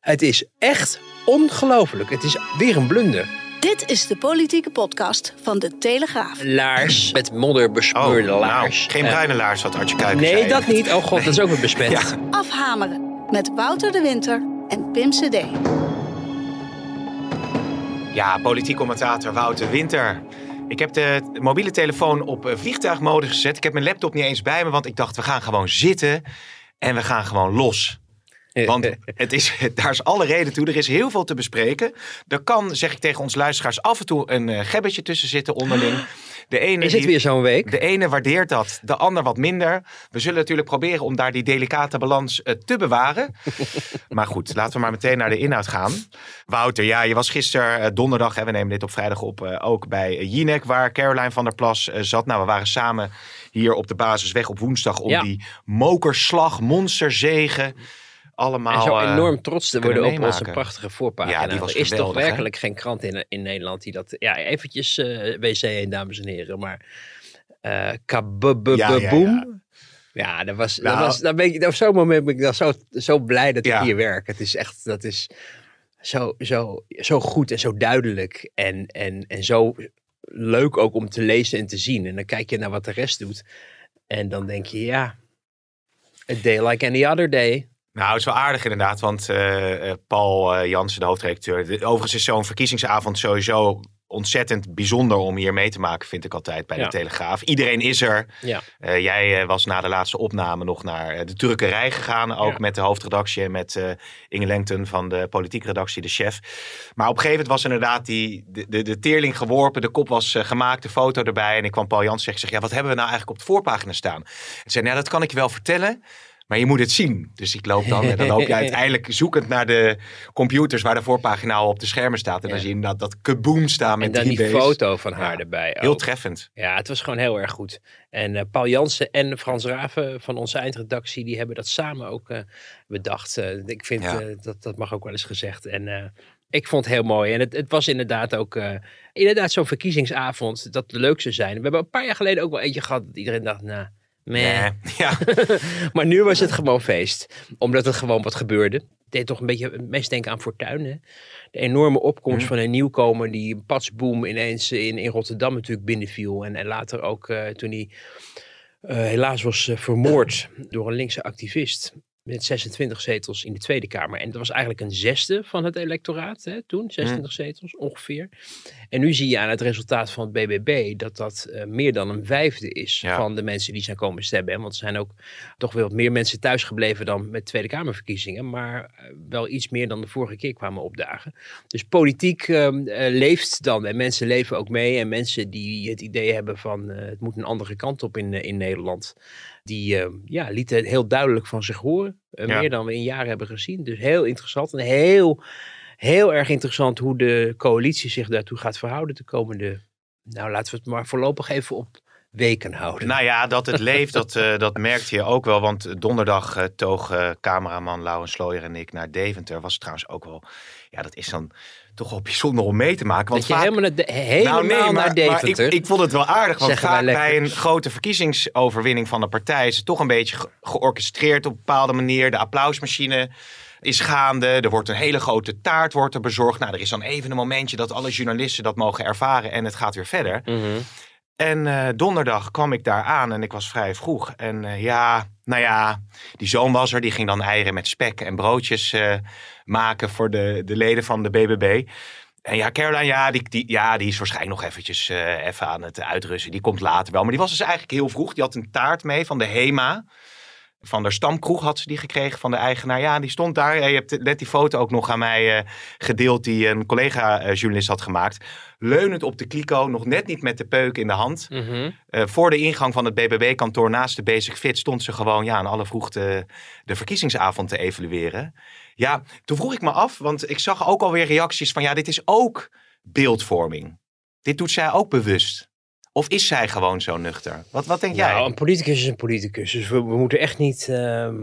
Het is echt ongelooflijk. Het is weer een blunder. Dit is de politieke podcast van De Telegraaf. Laars, met modder besmeurde laars. Nou, geen bruine laars, wat Artje Kuikens zei. Nee, dat niet. Oh god, dat is ook weer besmet. Ja. Afhameren met Wouter de Winter en Pim CD. Ja, politiek commentator Wouter Winter. Ik heb de mobiele telefoon op vliegtuigmodus gezet. Ik heb mijn laptop niet eens bij me, want ik dacht, we gaan gewoon zitten en we gaan gewoon los. Want daar is alle reden toe. Er is heel veel te bespreken. Er kan, zeg ik tegen ons luisteraars, af en toe een gebbetje tussen zitten onderling. Is het weer zo'n week? De ene waardeert dat, de ander wat minder. We zullen natuurlijk proberen om daar die delicate balans te bewaren. Maar goed, laten we maar meteen naar de inhoud gaan. Wouter, ja, je was gisteren donderdag, we nemen dit op vrijdag op, ook bij Jinek, waar Caroline van der Plas zat. Nou, we waren samen hier op de basisweg op woensdag om die mokerslag, monsterzege allemaal. En zo enorm trots te worden op onze prachtige voorpagina. Ja, die was er is geweldig, toch werkelijk geen krant in Nederland die dat... Ja, eventjes WC 1, dames en heren. Maar kaboom. Ja, dat ben ik, op zo'n moment ben ik dan zo blij dat ik hier werk. Het is echt, dat is zo goed en zo duidelijk. En zo leuk ook om te lezen en te zien. En dan kijk je naar wat de rest doet. En dan denk je, ja, a day like any other day. Nou, het is wel aardig inderdaad, want Paul Jansen, de hoofdredacteur. Overigens is zo'n verkiezingsavond sowieso ontzettend bijzonder om hier mee te maken, vind ik altijd bij de Telegraaf. Iedereen is er. Ja. Jij was na de laatste opname nog naar de drukkerij gegaan, ook met de hoofdredactie en met Inge Lengten van de politieke redactie, de chef. Maar op een gegeven moment was inderdaad de teerling geworpen, de kop was gemaakt, de foto erbij. En ik kwam Paul Jansen zeggen, wat hebben we nou eigenlijk op de voorpagina staan? En zei, dat kan ik je wel vertellen. Maar je moet het zien. Dus ik loop dan en dan loop je uiteindelijk zoekend naar de computers waar de voorpagina al op de schermen staat. En dan zie je dat kaboom staan met 3B's. En dan die foto van haar erbij. Heel treffend. Ja, het was gewoon heel erg goed. En Paul Jansen en Frans Raven van onze eindredactie, die hebben dat samen ook bedacht. Ik vind dat mag ook wel eens gezegd. En ik vond het heel mooi. En het was inderdaad ook zo'n verkiezingsavond dat de leukste zijn. We hebben een paar jaar geleden ook wel eentje gehad dat iedereen dacht, meh. Ja. Maar nu was het gewoon feest. Omdat het gewoon wat gebeurde. Het deed toch een beetje het meest denken aan Fortuyn. Hè? De enorme opkomst van een nieuwkomer die patsboom ineens in Rotterdam natuurlijk binnenviel. En later ook toen hij helaas was vermoord door een linkse activist. Met 26 zetels in de Tweede Kamer. En dat was eigenlijk een zesde van het electoraat toen. 26 zetels ongeveer. En nu zie je aan het resultaat van het BBB dat meer dan een vijfde is van de mensen die zijn komen stemmen. Want er zijn ook toch wel wat meer mensen thuisgebleven dan met Tweede Kamerverkiezingen. Maar wel iets meer dan de vorige keer kwamen opdagen. Dus politiek leeft dan. En mensen leven ook mee. En mensen die het idee hebben van het moet een andere kant op in Nederland. Die lieten het heel duidelijk van zich horen. Meer dan we in jaren hebben gezien. Dus heel interessant. En heel erg interessant hoe de coalitie zich daartoe gaat verhouden de komende... Nou, laten we het maar voorlopig even op weken houden. Nou ja, dat het leeft, dat merkte je ook wel. Want donderdag toog cameraman Laurens Slooijer en ik naar Deventer. Was trouwens ook wel... Ja, dat is dan toch wel bijzonder om mee te maken. Want dat je helemaal naar Deventer... Maar ik vond het wel aardig. Want vaak bij een grote verkiezingsoverwinning van de partij... is het toch een beetje georchestreerd op een bepaalde manier. De applausmachine is gaande. Er wordt een hele grote taart bezorgd. Nou, er is dan even een momentje dat alle journalisten dat mogen ervaren. En het gaat weer verder. Mm-hmm. En donderdag kwam ik daar aan en ik was vrij vroeg. En die zoon was er. Die ging dan eieren met spek en broodjes maken voor de leden van de BBB. En Caroline, die is waarschijnlijk nog eventjes even aan het uitrusten. Die komt later wel. Maar die was dus eigenlijk heel vroeg. Die had een taart mee van de HEMA. Van de stamkroeg had ze die gekregen van de eigenaar. Ja, die stond daar. Je hebt net die foto ook nog aan mij gedeeld die een collega-journalist had gemaakt. Leunend op de kliko, nog net niet met de peuk in de hand. Mm-hmm. Voor de ingang van het BBB-kantoor naast de Basic Fit stond ze gewoon aan alle vroegte de verkiezingsavond te evalueren. Ja, toen vroeg ik me af, want ik zag ook alweer reacties van dit is ook beeldvorming. Dit doet zij ook bewust. Of is zij gewoon zo nuchter? Wat denk jij? Nou, een politicus is een politicus. Dus we moeten echt niet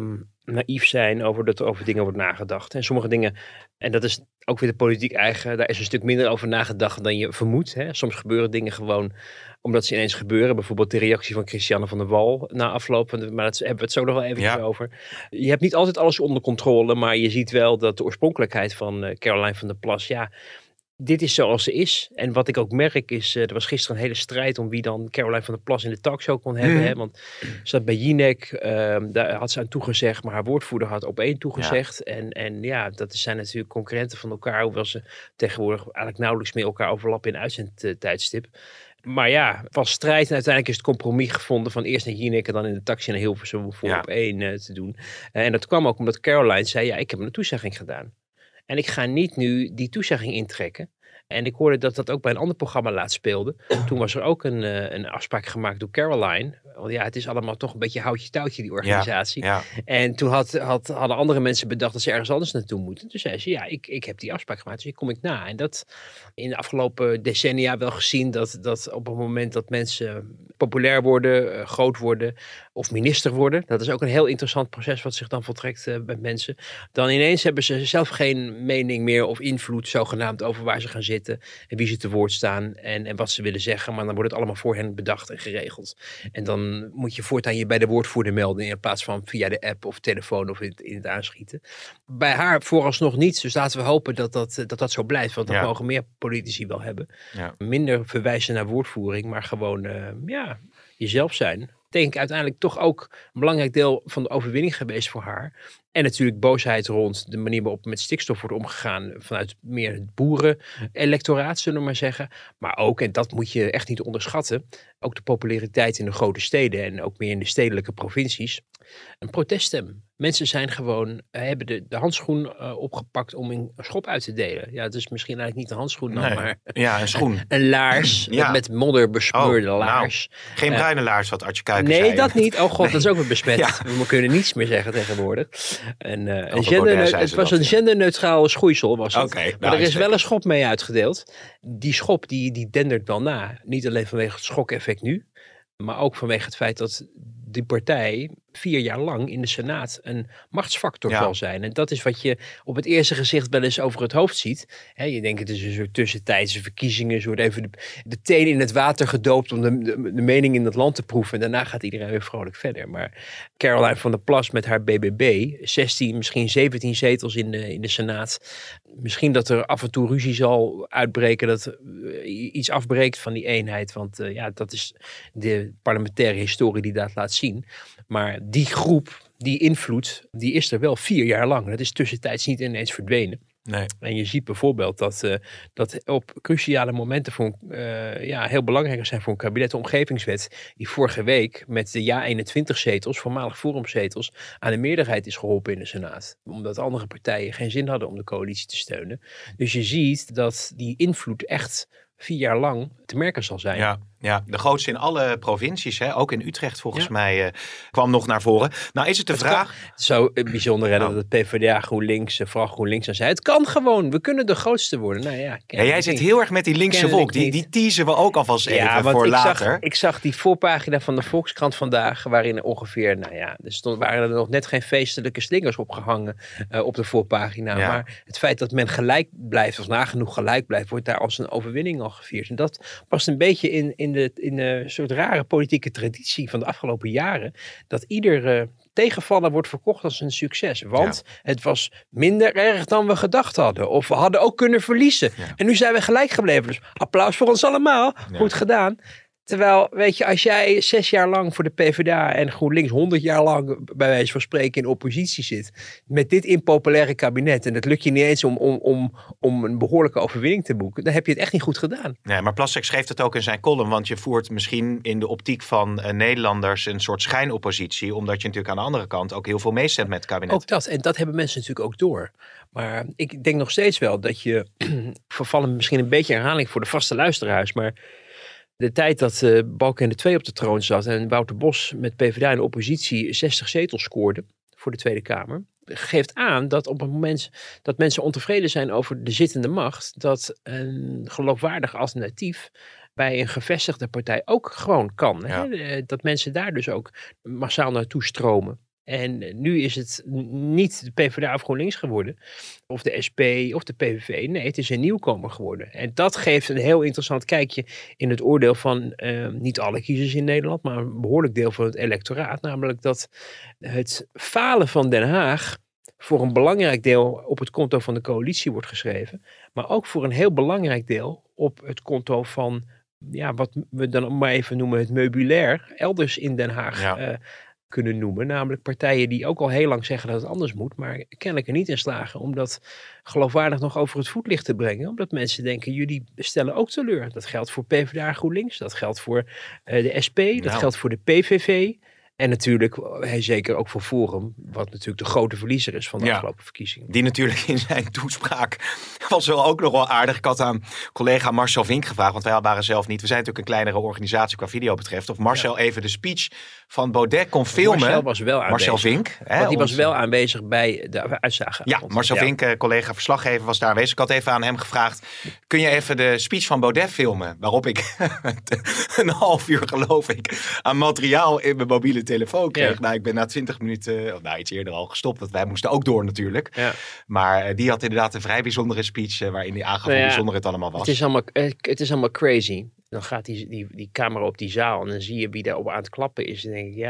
naïef zijn over dingen wordt nagedacht. En sommige dingen, en dat is ook weer de politiek eigen, daar is een stuk minder over nagedacht dan je vermoedt. Hè. Soms gebeuren dingen gewoon omdat ze ineens gebeuren. Bijvoorbeeld de reactie van Christiane van der Wal na afloop. Maar daar hebben we het zo nog wel eventjes over. Je hebt niet altijd alles onder controle, maar je ziet wel dat de oorspronkelijkheid van Caroline van der Plas, dit is zoals ze is. En wat ik ook merk is, er was gisteren een hele strijd om wie dan Caroline van der Plas in de talkshow kon hebben. Hè? Want ze zat bij Jinek, daar had ze aan toegezegd, maar haar woordvoerder had op 1 toegezegd. En dat zijn natuurlijk concurrenten van elkaar, hoewel ze tegenwoordig eigenlijk nauwelijks meer elkaar overlappen in uitzendtijdstip. Maar het was strijd en uiteindelijk is het compromis gevonden van eerst naar Jinek en dan in de taxi naar Hilversum voor op 1 te doen. En dat kwam ook omdat Caroline zei, ik heb een toezegging gedaan. En ik ga niet nu die toezegging intrekken. En ik hoorde dat dat ook bij een ander programma laatst speelde. Toen was er ook een afspraak gemaakt door Caroline. Want het is allemaal toch een beetje houtje-touwtje, die organisatie. Ja. En toen hadden andere mensen bedacht dat ze ergens anders naartoe moeten. Toen zei ze, ik heb die afspraak gemaakt, dus die kom ik na. En dat in de afgelopen decennia wel gezien dat op het moment dat mensen populair worden, groot worden of minister worden. Dat is ook een heel interessant proces wat zich dan voltrekt bij mensen. Dan ineens hebben ze zelf geen mening meer of invloed zogenaamd over waar ze gaan zitten. En wie ze te woord staan en wat ze willen zeggen. Maar dan wordt het allemaal voor hen bedacht en geregeld. En dan moet je voortaan je bij de woordvoerder melden in plaats van via de app of telefoon of in het aanschieten. Bij haar vooralsnog niet. Dus laten we hopen dat zo blijft. Want dat mogen meer politici wel hebben. Ja. Minder verwijzen naar woordvoering, maar gewoon jezelf zijn. Denk ik uiteindelijk toch ook een belangrijk deel van de overwinning geweest voor haar. En natuurlijk boosheid rond de manier waarop met stikstof wordt omgegaan vanuit meer het boeren-electoraat, zullen we maar zeggen. Maar ook, en dat moet je echt niet onderschatten, ook de populariteit in de grote steden en ook meer in de stedelijke provincies. Een proteststem. Mensen zijn gewoon, hebben de handschoen opgepakt om een schop uit te delen. Ja, het is misschien eigenlijk niet een handschoen dan, maar een schoen. Een laars, met modder besmeurde laars. Nou, geen bruine laars, wat Artje Kuiken zei. Nee, dat niet. Oh god, dat is ook weer besmet. We kunnen niets meer zeggen tegenwoordig. Het was een genderneutraal schoeisel, was het. Maar er is wel een schop mee uitgedeeld. Die schop die dendert wel na. Niet alleen vanwege het schokeffect nu, maar ook vanwege het feit dat die partij 4 jaar lang in de Senaat een machtsfactor zal zijn. En dat is wat je op het eerste gezicht wel eens over het hoofd ziet. Je denkt, het is een soort tussentijdse verkiezingen. Ze wordt even de teen in het water gedoopt om de mening in het land te proeven. En daarna gaat iedereen weer vrolijk verder. Maar Caroline van der Plas met haar BBB, 16, misschien 17 zetels in de Senaat. Misschien dat er af en toe ruzie zal uitbreken, dat iets afbreekt van die eenheid. Want dat is de parlementaire historie die dat laat zien. Maar die groep, die invloed, die is er wel 4 jaar lang. Dat is tussentijds niet ineens verdwenen. Nee. En je ziet bijvoorbeeld dat op cruciale momenten heel belangrijk zijn voor een kabinet, de omgevingswet, die vorige week met de 21 zetels, voormalig forumzetels, aan de meerderheid is geholpen in de Senaat. Omdat andere partijen geen zin hadden om de coalitie te steunen. Dus je ziet dat die invloed echt 4 jaar lang te merken zal zijn. Ja, de grootste in alle provincies, ook in Utrecht volgens mij, kwam nog naar voren. Nou is het de vraag. Het zou bijzonder dat het PvdA, GroenLinks, vooral GroenLinks aan zei. Het kan gewoon, we kunnen de grootste worden. Nou jij zit heel erg met die linkse wolk. Die teasen we ook alvast even voor later. Ik zag die voorpagina van de Volkskrant vandaag, waarin ongeveer, waren er nog net geen feestelijke slingers opgehangen op de voorpagina. Ja. Maar het feit dat men gelijk blijft, of nagenoeg gelijk blijft, wordt daar als een overwinning al gevierd. En dat past een beetje in de soort rare politieke traditie van de afgelopen jaren, dat ieder tegenvallen wordt verkocht als een succes. Want het was minder erg dan we gedacht hadden. Of we hadden ook kunnen verliezen. Ja. En nu zijn we gelijk gebleven. Dus applaus voor ons allemaal. Ja. Goed gedaan. Terwijl, weet je, als jij 6 jaar lang voor de PvdA en GroenLinks 100 jaar lang bij wijze van spreken in oppositie zit, met dit impopulaire kabinet, en het lukt je niet eens om een behoorlijke overwinning te boeken, dan heb je het echt niet goed gedaan. Nee, maar Plasterk schreef het ook in zijn column, want je voert misschien in de optiek van Nederlanders een soort schijnoppositie, omdat je natuurlijk aan de andere kant ook heel veel meestemt met het kabinet. Ook dat, en dat hebben mensen natuurlijk ook door. Maar ik denk nog steeds wel dat je, vervallen misschien een beetje herhaling voor de vaste luisteraars, maar de tijd dat Balkenende 2 op de troon zat en Wouter Bos met PvdA in de oppositie 60 zetels scoorde voor de Tweede Kamer, geeft aan dat op het moment dat mensen ontevreden zijn over de zittende macht, dat een geloofwaardig alternatief bij een gevestigde partij ook gewoon kan. Ja. Hè? Dat mensen daar dus ook massaal naartoe stromen. En nu is het niet de PvdA of GroenLinks geworden, of de SP of de PVV. Nee, het is een nieuwkomer geworden. En dat geeft een heel interessant kijkje in het oordeel van niet alle kiezers in Nederland, maar een behoorlijk deel van het electoraat. Namelijk dat het falen van Den Haag voor een belangrijk deel op het konto van de coalitie wordt geschreven. Maar ook voor een heel belangrijk deel op het konto van, wat we dan maar even noemen het meubilair, elders in Den Haag kunnen noemen. Namelijk partijen die ook al heel lang zeggen dat het anders moet, maar kennelijk er niet in slagen om dat geloofwaardig nog over het voetlicht te brengen. Omdat mensen denken, jullie stellen ook teleur. Dat geldt voor PvdA GroenLinks, dat geldt voor de SP, dat geldt voor de PVV. En natuurlijk, zeker ook voor Forum, wat natuurlijk de grote verliezer is van de afgelopen verkiezingen. Die natuurlijk in zijn toespraak was wel ook nog wel aardig. Ik had aan collega Marcel Vink gevraagd, want wij waren zelf niet. We zijn natuurlijk een kleinere organisatie qua video betreft. Of Marcel even de speech van Baudet kon filmen. Marcel was wel aanwezig. Marcel Vink. Want die was wel aanwezig bij de uitslagen. Ja, Marcel Vink, collega verslaggever, was daar aanwezig. Ik had even aan hem gevraagd, kun je even de speech van Baudet filmen? Waarop ik een half uur, geloof ik, aan materiaal in mijn mobiele telefoon kreeg. Nou, ik ben na 20 minuten, of iets eerder al gestopt. Want wij moesten ook door natuurlijk. Ja. Maar die had inderdaad een vrij bijzondere speech waarin hij aangaf hoe bijzonder het allemaal was. Het is allemaal crazy. Dan gaat die camera op die zaal en dan zie je wie daarop aan het klappen is. En dan denk ik,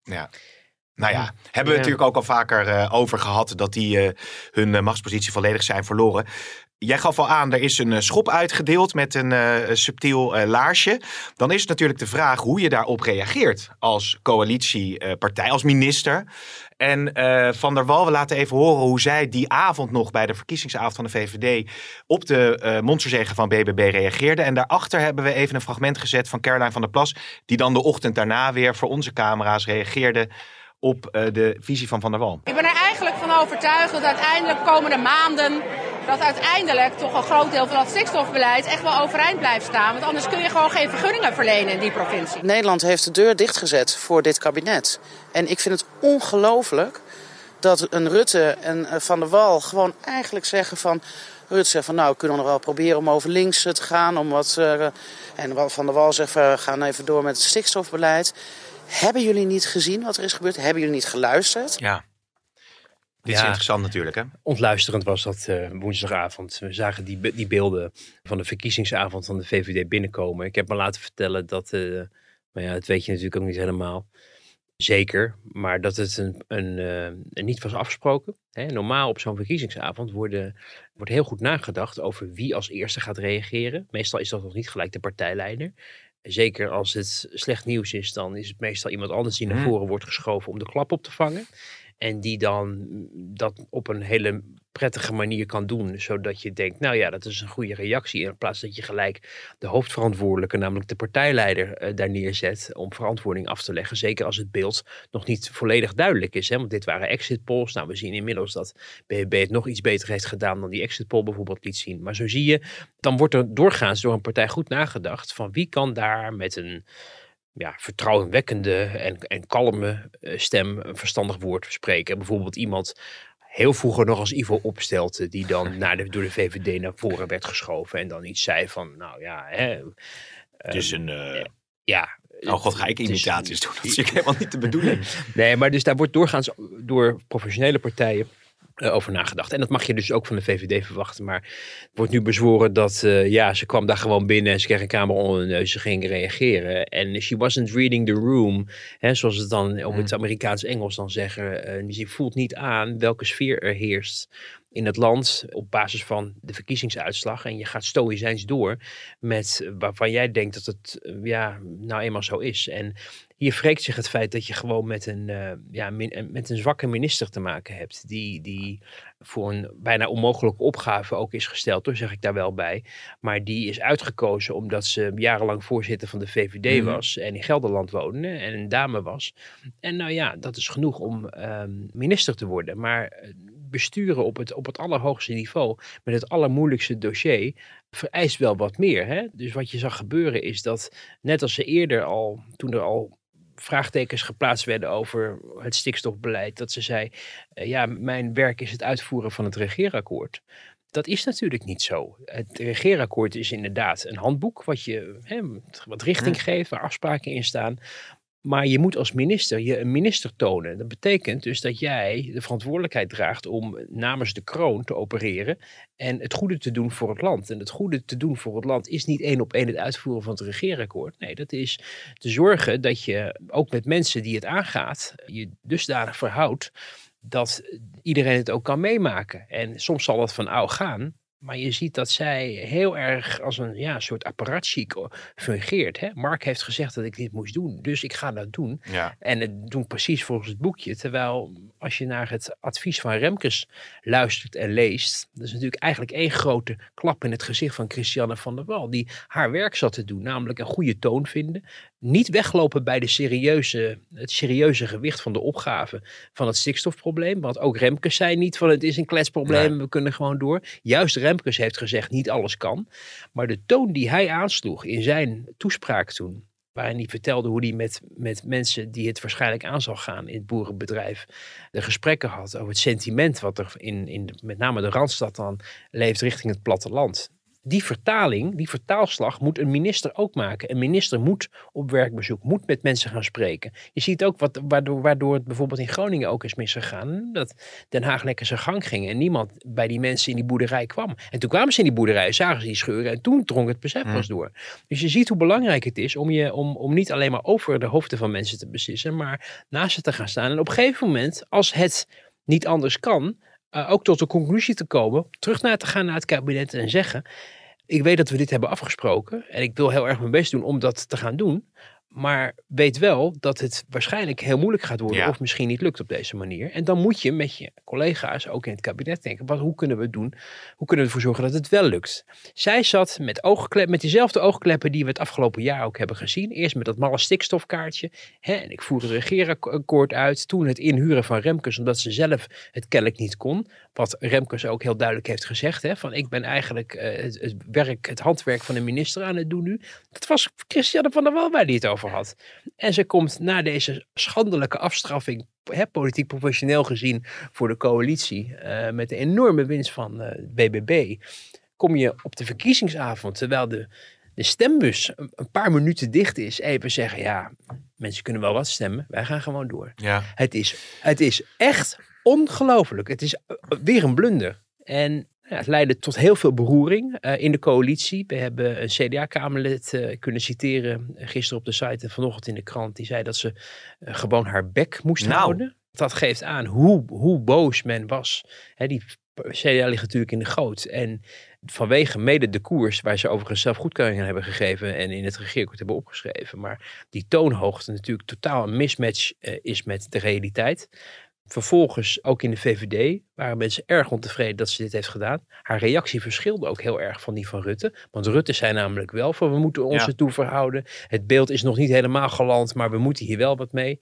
Nou ja, hebben we natuurlijk ook al vaker over gehad dat die hun machtspositie volledig zijn verloren. Jij gaf al aan, er is een schop uitgedeeld met een subtiel laarsje. Dan is het natuurlijk de vraag hoe je daarop reageert als coalitiepartij, als minister. En Van der Wal, we laten even horen hoe zij die avond nog bij de verkiezingsavond van de VVD op de monsterzege van BBB reageerde. En daarachter hebben we even een fragment gezet van Caroline van der Plas, die dan de ochtend daarna weer voor onze camera's reageerde op de visie van der Wal. Ik ben er eigenlijk van overtuigd dat uiteindelijk komende maanden dat uiteindelijk toch een groot deel van dat stikstofbeleid echt wel overeind blijft staan. Want anders kun je gewoon geen vergunningen verlenen in die provincie. Nederland heeft de deur dichtgezet voor dit kabinet. En ik vind het ongelooflijk dat een Rutte en Van der Wal gewoon eigenlijk zeggen van... Rutte zegt van we kunnen nog wel proberen om over links te gaan. En Van der Wal zegt we gaan even door met het stikstofbeleid. Hebben jullie niet gezien wat er is gebeurd? Hebben jullie niet geluisterd? Ja. Dit is interessant natuurlijk, hè? Ontluisterend was dat woensdagavond. We zagen die beelden van de verkiezingsavond van de VVD binnenkomen. Ik heb me laten vertellen dat, dat weet je natuurlijk ook niet helemaal zeker, maar dat het niet was afgesproken. Hè? Normaal op zo'n verkiezingsavond wordt heel goed nagedacht over wie als eerste gaat reageren. Meestal is dat nog niet gelijk de partijleider. Zeker als het slecht nieuws is, dan is het meestal iemand anders die naar voren wordt geschoven om de klap op te vangen. En die dan dat op een hele prettige manier kan doen. Zodat je denkt, dat is een goede reactie. In plaats dat je gelijk de hoofdverantwoordelijke, namelijk de partijleider, daar neerzet om verantwoording af te leggen. Zeker als het beeld nog niet volledig duidelijk is. Hè? Want dit waren exit polls. We zien inmiddels dat BBB het nog iets beter heeft gedaan dan die exit poll bijvoorbeeld liet zien. Maar zo zie je, dan wordt er doorgaans door een partij goed nagedacht van wie kan daar met een vertrouwenwekkende en kalme stem een verstandig woord spreken. Bijvoorbeeld iemand heel vroeger nog als Ivo Opstelten, die dan door de VVD naar voren werd geschoven en dan iets zei van, het is een... oh god, ga ik imitaties doen? Dat is natuurlijk helemaal niet de bedoeling. Nee, maar dus daar wordt doorgaans door professionele partijen over nagedacht. En dat mag je dus ook van de VVD verwachten. Maar het wordt nu bezworen dat ze kwam daar gewoon binnen en ze kreeg een camera onder de neus. Ze ging reageren. En she wasn't reading the room. Hè, zoals het dan op het Amerikaans-Engels dan zeggen. Ze voelt niet aan welke sfeer er heerst in het land op basis van de verkiezingsuitslag. En je gaat stoïcijns door met waarvan jij denkt dat het eenmaal zo is. En hier wreekt zich het feit dat je gewoon met een zwakke minister te maken hebt. Die voor een bijna onmogelijke opgave ook is gesteld, zeg ik daar wel bij. Maar die is uitgekozen omdat ze jarenlang voorzitter van de VVD was. En in Gelderland woonde en een dame was. En dat is genoeg om minister te worden. Maar besturen op het allerhoogste niveau met het allermoeilijkste dossier vereist wel wat meer. Hè? Dus wat je zag gebeuren is dat net als ze eerder toen er al vraagtekens geplaatst werden over het stikstofbeleid, dat ze zei, mijn werk is het uitvoeren van het regeerakkoord. Dat is natuurlijk niet zo. Het regeerakkoord is inderdaad een handboek wat je wat richting geeft, waar afspraken in staan. Maar je moet als minister je een minister tonen. Dat betekent dus dat jij de verantwoordelijkheid draagt om namens de kroon te opereren en het goede te doen voor het land. En het goede te doen voor het land is niet 1 op 1 het uitvoeren van het regeerakkoord. Nee, dat is te zorgen dat je ook met mensen die het aangaat, je dusdanig verhoudt dat iedereen het ook kan meemaken. En soms zal het van ouw gaan. Maar je ziet dat zij heel erg als een soort apparatchik fungeert. Hè? Mark heeft gezegd dat ik dit moest doen, dus ik ga dat doen. Ja. En het doen precies volgens het boekje. Terwijl als je naar het advies van Remkes luistert en leest, dat is natuurlijk eigenlijk 1 grote klap in het gezicht van Christiane van der Wal. Die haar werk zat te doen, namelijk een goede toon vinden. Niet weglopen bij het serieuze gewicht van de opgave van het stikstofprobleem. Want ook Remkes zei niet van het is een kletsprobleem, we kunnen gewoon door. Juist Remkes heeft gezegd niet alles kan. Maar de toon die hij aansloeg in zijn toespraak toen, waarin hij vertelde hoe hij met mensen die het waarschijnlijk aan zal gaan in het boerenbedrijf de gesprekken had over het sentiment wat er in met name de Randstad dan leeft richting het platteland. Die vertaalslag moet een minister ook maken. Een minister moet op werkbezoek, moet met mensen gaan spreken. Je ziet ook waardoor het bijvoorbeeld in Groningen ook is misgegaan. Dat Den Haag lekker zijn gang ging en niemand bij die mensen in die boerderij kwam. En toen kwamen ze in die boerderij, zagen ze die scheuren en toen drong het besef pas door. Dus je ziet hoe belangrijk het is om niet alleen maar over de hoofden van mensen te beslissen, maar naast ze te gaan staan. En op een gegeven moment, als het niet anders kan, ook tot de conclusie te komen, terug te gaan naar het kabinet en zeggen, ik weet dat we dit hebben afgesproken en ik wil heel erg mijn best doen om dat te gaan doen. Maar weet wel dat het waarschijnlijk heel moeilijk gaat worden of misschien niet lukt op deze manier. En dan moet je met je collega's ook in het kabinet denken, hoe kunnen we het doen? Hoe kunnen we ervoor zorgen dat het wel lukt? Zij zat met diezelfde oogkleppen die we het afgelopen jaar ook hebben gezien. Eerst met dat malle stikstofkaartje. En ik voerde het regeerakkoord uit. Toen het inhuren van Remkes, omdat ze zelf het kennelijk niet kon. Wat Remkes ook heel duidelijk heeft gezegd. Van ik ben eigenlijk het handwerk van de minister aan het doen nu. Dat was Christiane van der Wal waar die het over had. En ze komt na deze schandelijke afstraffing, politiek professioneel gezien voor de coalitie, met de enorme winst van BBB, kom je op de verkiezingsavond, terwijl de stembus een paar minuten dicht is, even zeggen, mensen kunnen wel wat stemmen, wij gaan gewoon door. Ja. Het is echt ongelooflijk. Het is weer een blunder. En het leidde tot heel veel beroering in de coalitie. We hebben een CDA-kamerlid kunnen citeren gisteren op de site en vanochtend in de krant. Die zei dat ze gewoon haar bek moest houden. Dat geeft aan hoe boos men was. Die CDA ligt natuurlijk in de goot. En vanwege mede de koers, waar ze overigens zelf goedkeuring aan hebben gegeven en in het regeerakkoord hebben opgeschreven. Maar die toonhoogte natuurlijk totaal een mismatch is met de realiteit. Vervolgens ook in de VVD waren mensen erg ontevreden dat ze dit heeft gedaan. Haar reactie verschilde ook heel erg van die van Rutte. Want Rutte zei namelijk wel van we moeten ons ertoe verhouden. Het beeld is nog niet helemaal geland, maar we moeten hier wel wat mee.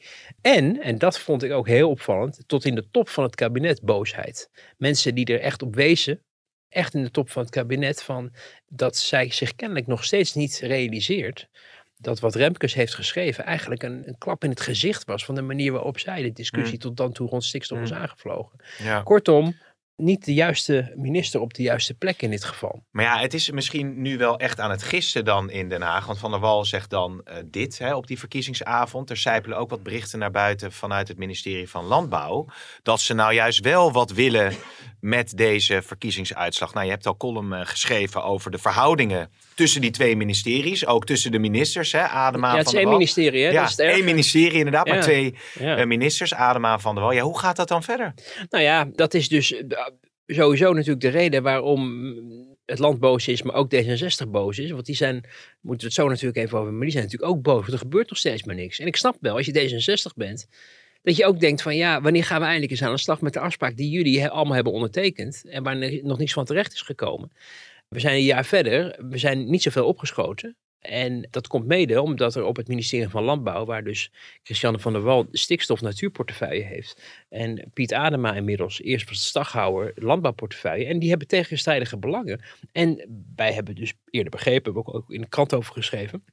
En dat vond ik ook heel opvallend, tot in de top van het kabinet boosheid. Mensen die er echt op wezen, echt in de top van het kabinet, van dat zij zich kennelijk nog steeds niet realiseert dat wat Remkes heeft geschreven eigenlijk een klap in het gezicht was van de manier waarop zij de discussie tot dan toe rond stikstof was aangevlogen. Ja. Kortom, niet de juiste minister op de juiste plek in dit geval. Maar het is misschien nu wel echt aan het gissen dan in Den Haag. Want Van der Wal zegt dan dit op die verkiezingsavond. Er sijpelen ook wat berichten naar buiten vanuit het ministerie van Landbouw. Dat ze nou juist wel wat willen met deze verkiezingsuitslag. Nou, je hebt al column geschreven over de verhoudingen tussen die 2 ministeries. Ook tussen de ministers, Adema van der Wal. Ja, het is 1 ministerie, hè? Ja, dat is 1 ministerie inderdaad, maar 2 ministers, Adema van der Wal. Ja, hoe gaat dat dan verder? Nou ja, dat is dus sowieso natuurlijk de reden waarom het land boos is, maar ook D66 boos is. Want die zijn, moeten we het zo natuurlijk even over, maar die zijn natuurlijk ook boos. Want er gebeurt nog steeds maar niks. En ik snap wel, als je D66 bent, dat je ook denkt van wanneer gaan we eindelijk eens aan de slag met de afspraak die jullie allemaal hebben ondertekend en waar nog niks van terecht is gekomen. We zijn een jaar verder, we zijn niet zoveel opgeschoten. En dat komt mede omdat er op het ministerie van Landbouw, waar dus Christiane van der Wal de stikstof-natuurportefeuille heeft, en Piet Adema inmiddels eerst was de staghouwer landbouwportefeuille, en die hebben tegenstrijdige belangen. En wij hebben dus eerder begrepen, hebben we ook in de krant over geschreven,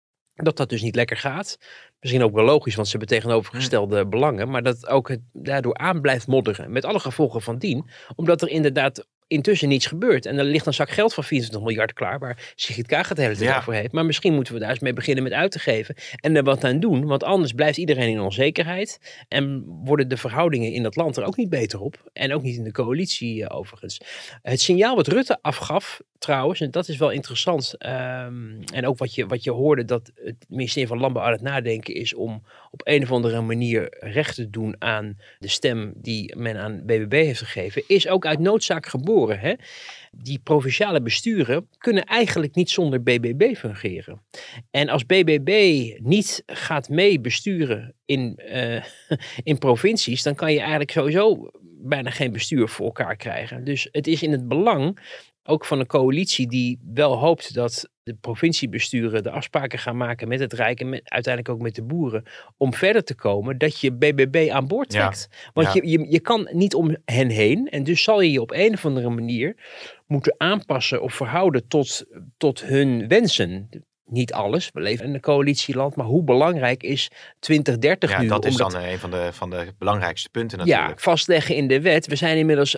dat dus niet lekker gaat. Misschien ook wel logisch, want ze hebben tegenovergestelde belangen, maar dat ook het daardoor aan blijft modderen, met alle gevolgen van dien, omdat er inderdaad intussen niets gebeurt. En er ligt een zak geld van 24 miljard klaar, waar Sigrid Kaag het de hele tijd over heeft. Maar misschien moeten we daar eens mee beginnen met uit te geven en er wat aan doen. Want anders blijft iedereen in onzekerheid en worden de verhoudingen in dat land er ook niet beter op. En ook niet in de coalitie overigens. Het signaal wat Rutte afgaf trouwens, en dat is wel interessant. En ook wat je hoorde, dat het ministerie van Landbouw aan het nadenken is om op een of andere manier recht te doen aan de stem die men aan BBB heeft gegeven, is ook uit noodzaak geboren. Hè? Die provinciale besturen kunnen eigenlijk niet zonder BBB fungeren. En als BBB niet gaat mee besturen in provincies, dan kan je eigenlijk sowieso bijna geen bestuur voor elkaar krijgen. Dus het is in het belang ook van een coalitie die wel hoopt dat de provinciebesturen de afspraken gaan maken met het Rijk en uiteindelijk ook met de boeren om verder te komen, dat je BBB aan boord trekt. Ja. Want je kan niet om hen heen en dus zal je je op een of andere manier moeten aanpassen of verhouden tot hun wensen. Niet alles, we leven in een coalitieland, maar hoe belangrijk is 2030 nu? Dat is dan een van de belangrijkste punten natuurlijk. Ja, vastleggen in de wet. We zijn inmiddels,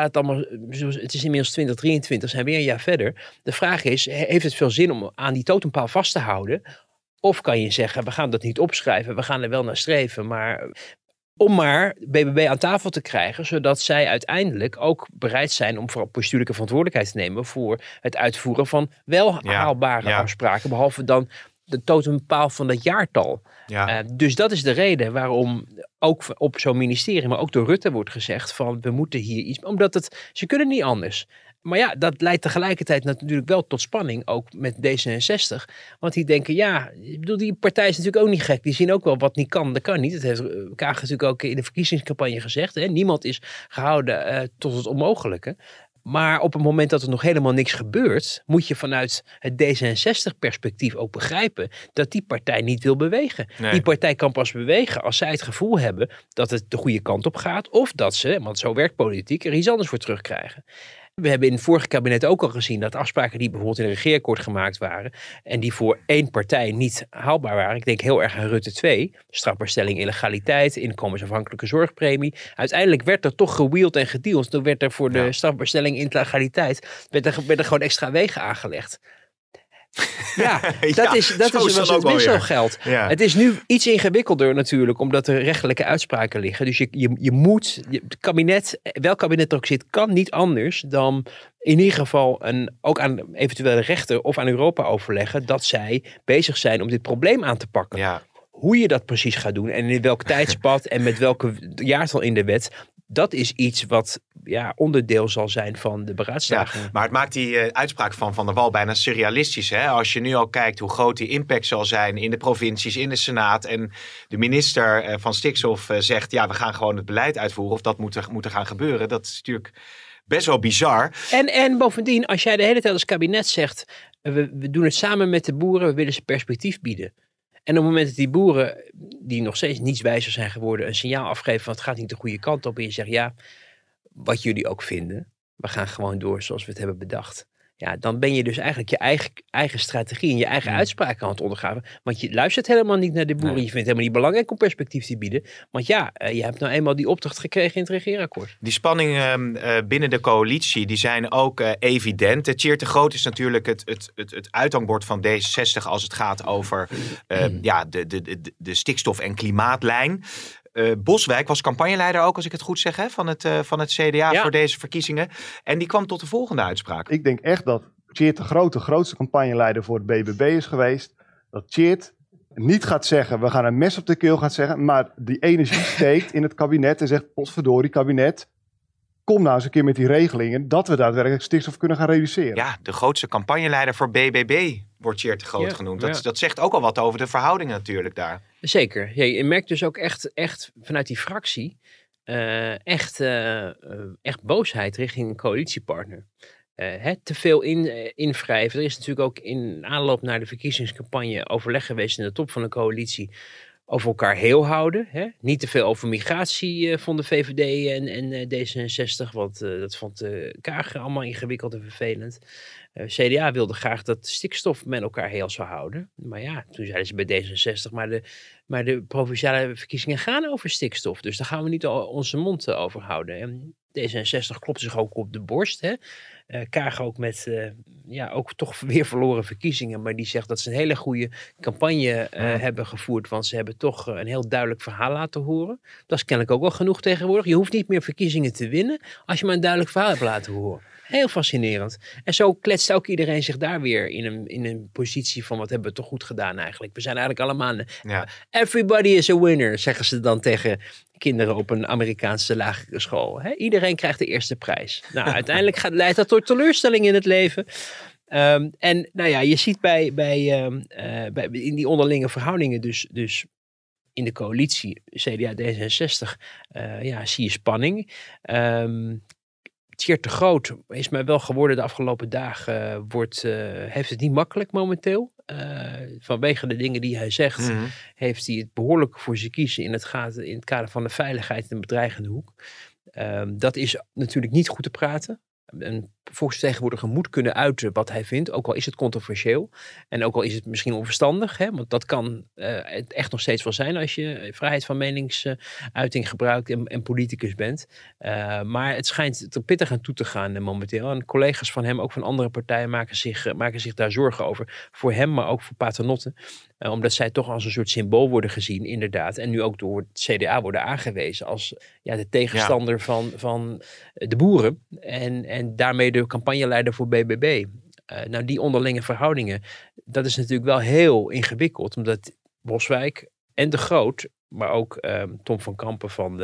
het is inmiddels 2023, zijn we weer een jaar verder. De vraag is, heeft het veel zin om aan die totempaal vast te houden? Of kan je zeggen, we gaan dat niet opschrijven, we gaan er wel naar streven, maar om maar BBB aan tafel te krijgen, zodat zij uiteindelijk ook bereid zijn om vooral bestuurlijke verantwoordelijkheid te nemen voor het uitvoeren van wel haalbare afspraken, behalve dan de totempaal van dat jaartal. Ja. Dus dat is de reden waarom ook op zo'n ministerie, maar ook door Rutte wordt gezegd van we moeten hier iets, omdat ze kunnen niet anders. Maar ja, dat leidt tegelijkertijd natuurlijk wel tot spanning, ook met D66. Want die denken, die partij is natuurlijk ook niet gek. Die zien ook wel wat niet kan, dat kan niet. Dat heeft Kaag natuurlijk ook in de verkiezingscampagne gezegd. Hè? Niemand is gehouden tot het onmogelijke. Maar op het moment dat er nog helemaal niks gebeurt, moet je vanuit het D66-perspectief ook begrijpen dat die partij niet wil bewegen. Nee. Die partij kan pas bewegen als zij het gevoel hebben dat het de goede kant op gaat, of dat ze, want zo werkt politiek, er iets anders voor terugkrijgen. We hebben in het vorige kabinet ook al gezien dat afspraken die bijvoorbeeld in een regeerakkoord gemaakt waren en die voor één partij niet haalbaar waren. Ik denk heel erg aan Rutte 2, strafbaarstelling illegaliteit, inkomensafhankelijke zorgpremie. Uiteindelijk werd er toch gewield en gedeeld. Toen werd er voor de strafbaarstelling illegaliteit werd er gewoon extra wegen aangelegd. Ja, dat is het wisselgeld. Ja. Het is nu iets ingewikkelder natuurlijk, omdat er rechtelijke uitspraken liggen. Dus je moet, het kabinet, welk kabinet er ook zit, kan niet anders dan in ieder geval ook aan eventuele rechter of aan Europa overleggen dat zij bezig zijn om dit probleem aan te pakken. Ja. Hoe je dat precies gaat doen en in welk tijdspad en met welke jaartal in de wet, dat is iets wat onderdeel zal zijn van de beraadslaging. Ja, maar het maakt die uitspraak van Van der Wal bijna surrealistisch. Hè? Als je nu al kijkt hoe groot die impact zal zijn in de provincies, in de Senaat. En de minister van Stikstof zegt, we gaan gewoon het beleid uitvoeren. Of dat moet er gaan gebeuren. Dat is natuurlijk best wel bizar. En bovendien, als jij de hele tijd als kabinet zegt, we doen het samen met de boeren, we willen ze perspectief bieden. En op het moment dat die boeren, die nog steeds niets wijzer zijn geworden, een signaal afgeven van het gaat niet de goede kant op. En je zegt, wat jullie ook vinden, we gaan gewoon door zoals we het hebben bedacht. Ja, dan ben je dus eigenlijk je eigen strategie en je eigen uitspraken aan het ondergaan. Want je luistert helemaal niet naar de boeren. Nee. Je vindt het helemaal niet belangrijk om perspectief te bieden. Want je hebt nou eenmaal die opdracht gekregen in het regeerakkoord. Die spanningen binnen de coalitie, die zijn ook evident. Tjeerd de Groot is natuurlijk het uithangbord van D66 als het gaat over de stikstof- en klimaatlijn. Boswijk was campagneleider ook, als ik het goed zeg, hè, van het CDA voor deze verkiezingen. En die kwam tot de volgende uitspraak. Ik denk echt dat Tjeerd de Groot de grootste campagneleider voor het BBB is geweest. Dat Tjeerd niet gaat zeggen, we gaan een mes op de keel gaan zeggen, maar die energie steekt in het kabinet en zegt, potverdorie kabinet, kom nou eens een keer met die regelingen dat we daadwerkelijk stikstof kunnen gaan reduceren. Ja, de grootste campagneleider voor BBB wordt Tjeerd de Groot genoemd. Dat zegt ook al wat over de verhoudingen natuurlijk daar. Zeker. Ja, je merkt dus ook echt vanuit die fractie echt boosheid richting een coalitiepartner. Te veel invrijven. Er is natuurlijk ook in aanloop naar de verkiezingscampagne overleg geweest in de top van de coalitie over elkaar heel houden. Hè? Niet te veel over migratie van de VVD en D66, want dat vond Kaag allemaal ingewikkeld en vervelend. CDA wilde graag dat stikstof met elkaar heel zou houden. Maar toen zeiden ze bij D66, maar de provinciale verkiezingen gaan over stikstof. Dus daar gaan we niet onze mond over houden. En D66 klopt zich ook op de borst. Hè? Kaag ook met ook toch weer verloren verkiezingen. Maar die zegt dat ze een hele goede campagne hebben gevoerd. Want ze hebben toch een heel duidelijk verhaal laten horen. Dat is kennelijk ook wel genoeg tegenwoordig. Je hoeft niet meer verkiezingen te winnen als je maar een duidelijk verhaal hebt laten horen. Heel fascinerend. En zo kletst ook iedereen zich daar weer in een positie van wat hebben we toch goed gedaan eigenlijk. We zijn eigenlijk allemaal... Everybody is a winner, zeggen ze dan tegen kinderen op een Amerikaanse lagere school. Hè? Iedereen krijgt de eerste prijs. Nou, uiteindelijk leidt dat tot teleurstelling in het leven. En nou ja, je ziet in die onderlinge verhoudingen dus in de coalitie CDA D66 zie je spanning. Tjeerd de Groot is mij wel geworden de afgelopen dagen. Heeft het niet makkelijk momenteel. Vanwege de dingen die hij zegt, heeft hij het behoorlijk voor zich kiezen in het kader van de veiligheid en de bedreigende hoek. Dat is natuurlijk niet goed te praten. Een volksvertegenwoordiger moet kunnen uiten wat hij vindt, ook al is het controversieel. En ook al is het misschien onverstandig, hè, want dat kan het echt nog steeds wel zijn als je vrijheid van meningsuiting gebruikt en politicus bent. Maar het schijnt er pittig aan toe te gaan momenteel. En collega's van hem, ook van andere partijen, maken zich daar zorgen over. Voor hem, maar ook voor Paternotte. Omdat zij toch als een soort symbool worden gezien, inderdaad. En nu ook door het CDA worden aangewezen als de tegenstander van de boeren. En daarmee de campagneleider voor BBB. Nou, die onderlinge verhoudingen, dat is natuurlijk wel heel ingewikkeld. Omdat Boswijk en de Groot, maar ook Tom van Kampen van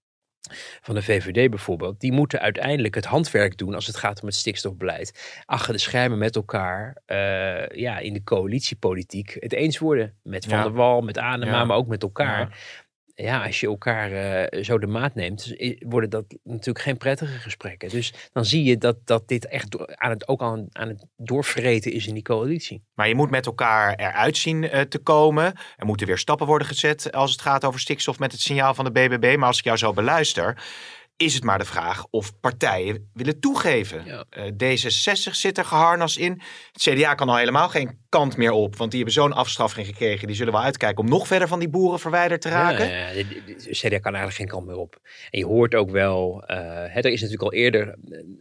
de VVD bijvoorbeeld, die moeten uiteindelijk het handwerk doen als het gaat om het stikstofbeleid. Achter de schermen met elkaar, in de coalitiepolitiek het eens worden. Met Van der Wal, met Adema, maar ook met elkaar. Ja. Ja, als je elkaar zo de maat neemt, worden dat natuurlijk geen prettige gesprekken. Dus dan zie je dat dit echt aan het doorvreten is in die coalitie. Maar je moet met elkaar eruit zien te komen. Er moeten weer stappen worden gezet als het gaat over stikstof met het signaal van de BBB. Maar als ik jou zo beluister, is het maar de vraag of partijen willen toegeven. Ja. D66 zit er geharnast in. Het CDA kan al helemaal geen kant meer op. Want die hebben zo'n afstraffing gekregen. Die zullen wel uitkijken om nog verder van die boeren verwijderd te raken. De CDA kan eigenlijk geen kant meer op. En je hoort ook wel... er is natuurlijk al eerder...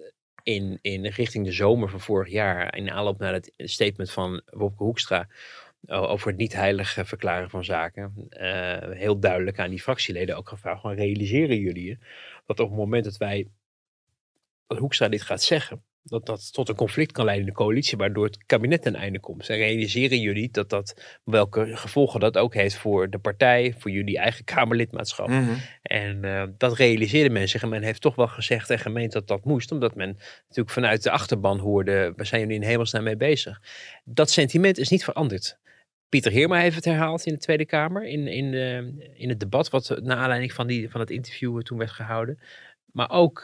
In richting de zomer van vorig jaar... in aanloop naar het statement van Wopke Hoekstra... over het niet heilig verklaren van zaken. Heel duidelijk aan die fractieleden ook gevraagd. Realiseren jullie je dat op het moment dat Hoekstra dit gaat zeggen, dat tot een conflict kan leiden in de coalitie, waardoor het kabinet ten einde komt. En realiseren jullie welke gevolgen dat ook heeft voor de partij, voor jullie eigen Kamerlidmaatschap. En dat realiseerde men zich. En men heeft toch wel gezegd en gemeend dat moest, omdat men natuurlijk vanuit de achterban hoorde, waar zijn jullie in hemelsnaam mee bezig? Dat sentiment is niet veranderd. Pieter Heerma heeft het herhaald in de Tweede Kamer, in het debat wat na aanleiding van het interview toen werd gehouden. Maar ook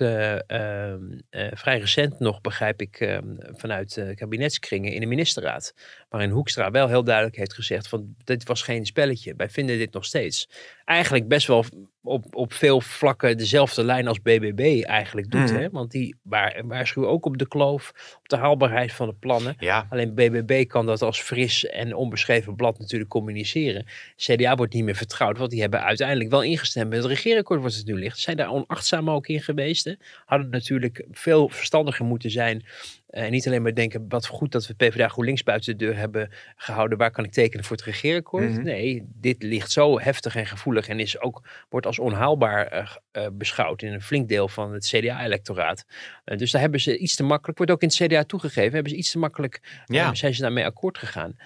vrij recent nog, begrijp ik, vanuit kabinetskringen in de ministerraad. Waarin Hoekstra wel heel duidelijk heeft gezegd van dit was geen spelletje. Wij vinden dit nog steeds. Eigenlijk best wel op veel vlakken dezelfde lijn als BBB eigenlijk doet. Hè? Want die waarschuwen ook op de kloof, op de haalbaarheid van de plannen. Ja. Alleen BBB kan dat als fris en onbeschreven blad natuurlijk communiceren. CDA wordt niet meer vertrouwd, want die hebben uiteindelijk wel ingestemd met het regeerakkoord wat er nu ligt. Zijn daar onachtzaam ook in geweest. Hè? Hadden natuurlijk veel verstandiger moeten zijn. En niet alleen maar denken, wat goed dat we PvdA GroenLinks buiten de deur hebben gehouden. Waar kan ik tekenen voor het regeerakkoord? Nee, dit ligt zo heftig en gevoelig en wordt als onhaalbaar beschouwd in een flink deel van het CDA-electoraat. Dus daar hebben ze iets te makkelijk, wordt ook in het CDA toegegeven, hebben ze iets te makkelijk, zijn ze daarmee akkoord gegaan.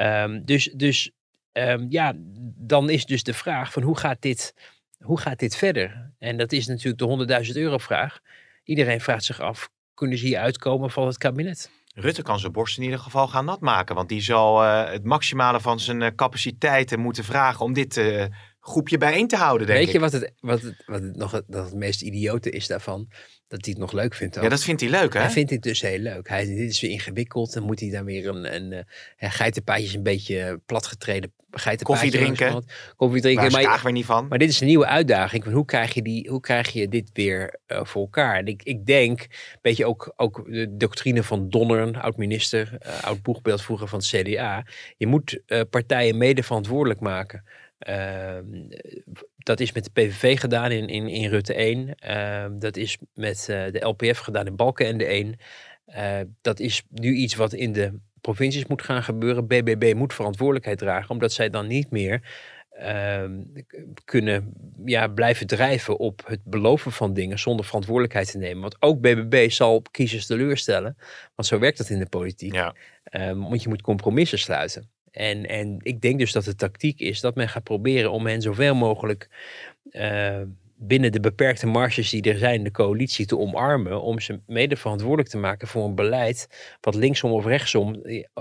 Dan is dus de vraag van hoe gaat dit verder? En dat is natuurlijk de €100.000 vraag. Iedereen vraagt zich af, kunnen ze hier uitkomen van het kabinet? Rutte kan zijn borst in ieder geval gaan nat maken. Want die zal het maximale van zijn capaciteiten moeten vragen om dit groepje bijeen te houden, denk ik. Weet je wat het meest idiote is daarvan? Dat hij het nog leuk vindt ook. Ja, dat vindt hij leuk, hè? Hij vindt dit dus heel leuk. Dit is weer ingewikkeld. Dan moet hij dan weer geitenpaadjes een beetje platgetreden koffie drinken. Maar daar weer niet van. Maar dit is een nieuwe uitdaging. Hoe krijg je dit weer voor elkaar? En ik denk, een beetje ook de doctrine van Donner, oud-minister, oud-boegbeeld vroeger van het CDA. Je moet partijen mede verantwoordelijk maken Dat is met de PVV gedaan in Rutte 1. Dat is met de LPF gedaan in Balkenende 1. Dat is nu iets wat in de provincies moet gaan gebeuren. BBB moet verantwoordelijkheid dragen, omdat zij dan niet meer kunnen blijven drijven op het beloven van dingen zonder verantwoordelijkheid te nemen. Want ook BBB zal kiezers teleurstellen. Want zo werkt dat in de politiek. Ja. Want je moet compromissen sluiten. En ik denk dus dat de tactiek is dat men gaat proberen om hen zoveel mogelijk binnen de beperkte marges die er zijn in de coalitie te omarmen, om ze mede verantwoordelijk te maken voor een beleid wat linksom of rechtsom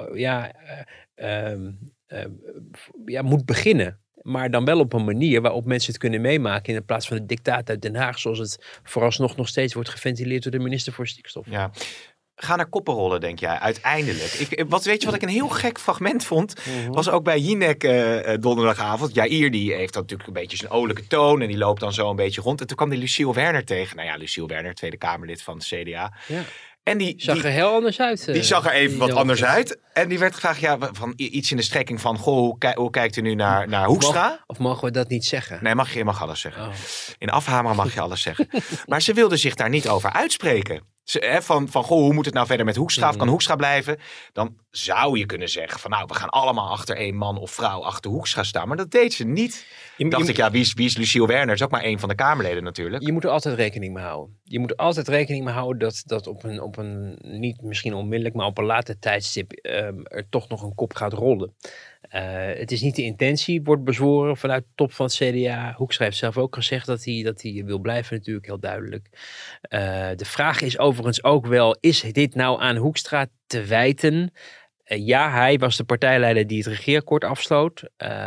moet beginnen. Maar dan wel op een manier waarop mensen het kunnen meemaken in plaats van het dictaat uit Den Haag, zoals het vooralsnog nog steeds wordt geventileerd door de minister voor Stikstof. Ja. Ga naar koppenrollen, denk jij, uiteindelijk. Wat ik een heel gek fragment vond, was ook bij Jinek donderdagavond. Jair, die heeft dan natuurlijk een beetje zijn olijke toon en die loopt dan zo een beetje rond. En toen kwam die Lucille Werner tegen. Nou ja, Lucille Werner, Tweede Kamerlid van de CDA. Ja. En die zag er heel anders uit. Die zag er even wat anders uit. En die werd gevraagd, van iets in de strekking van, hoe kijkt u nu naar Hoekstra? Of mogen we dat niet zeggen? Nee, je mag alles zeggen. Oh. In afhameren mag je alles zeggen. Maar ze wilde zich daar niet over uitspreken. Hoe moet het nou verder met Hoekstra? Of kan Hoekstra blijven? Dan zou je kunnen zeggen van, we gaan allemaal achter één man of vrouw achter Hoekstra staan. Maar dat deed ze niet. Wie is Lucille Werner? Dat is ook maar één van de Kamerleden natuurlijk. Je moet er altijd rekening mee houden. Je moet er altijd rekening mee houden dat op een niet misschien onmiddellijk, maar op een later tijdstip er toch nog een kop gaat rollen. Het is niet de intentie, wordt bezworen vanuit de top van het CDA. Hoekstra heeft zelf ook gezegd dat hij wil blijven, natuurlijk, heel duidelijk. De vraag is overigens ook wel, is dit nou aan Hoekstra te wijten? Ja, hij was de partijleider die het regeerakkoord afsloot.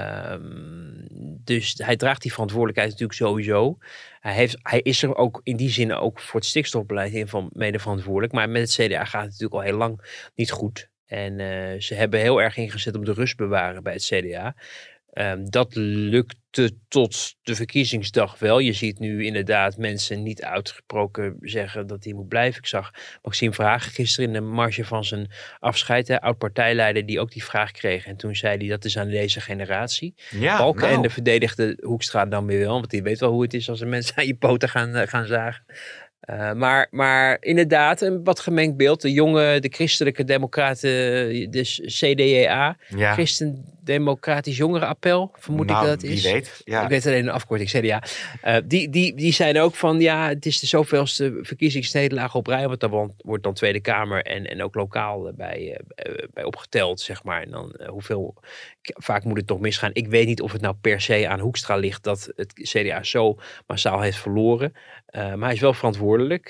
Dus hij draagt die verantwoordelijkheid natuurlijk sowieso. Hij is er ook in die zin ook voor het stikstofbeleid mede verantwoordelijk. Maar met het CDA gaat het natuurlijk al heel lang niet goed. En ze hebben heel erg ingezet op de rust bewaren bij het CDA. Dat lukte tot de verkiezingsdag wel. Je ziet nu inderdaad mensen niet uitgesproken zeggen dat hij moet blijven. Ik zag Maxime Verhagen gisteren in de marge van zijn afscheid, oud-partijleider, die ook die vraag kreeg. En toen zei hij, dat is aan deze generatie. Ja, Balkenende verdedigde Hoekstra dan weer wel, want die weet wel hoe het is als er mensen aan je poten gaan zagen. Maar inderdaad, een wat gemengd beeld. De christelijke democraten, de CDA, Christendemocratisch Jongerenappel, vermoed ik dat het is. Wie weet. Ja. Ik weet alleen een afkorting, CDA. Die zijn ook van, het is de zoveelste verkiezingsnederlaag op rij, want daar wordt dan Tweede Kamer en ook lokaal bij opgeteld, zeg maar. En dan vaak moet het toch misgaan. Ik weet niet of het nou per se aan Hoekstra ligt dat het CDA zo massaal heeft verloren. Maar hij is wel verantwoordelijk.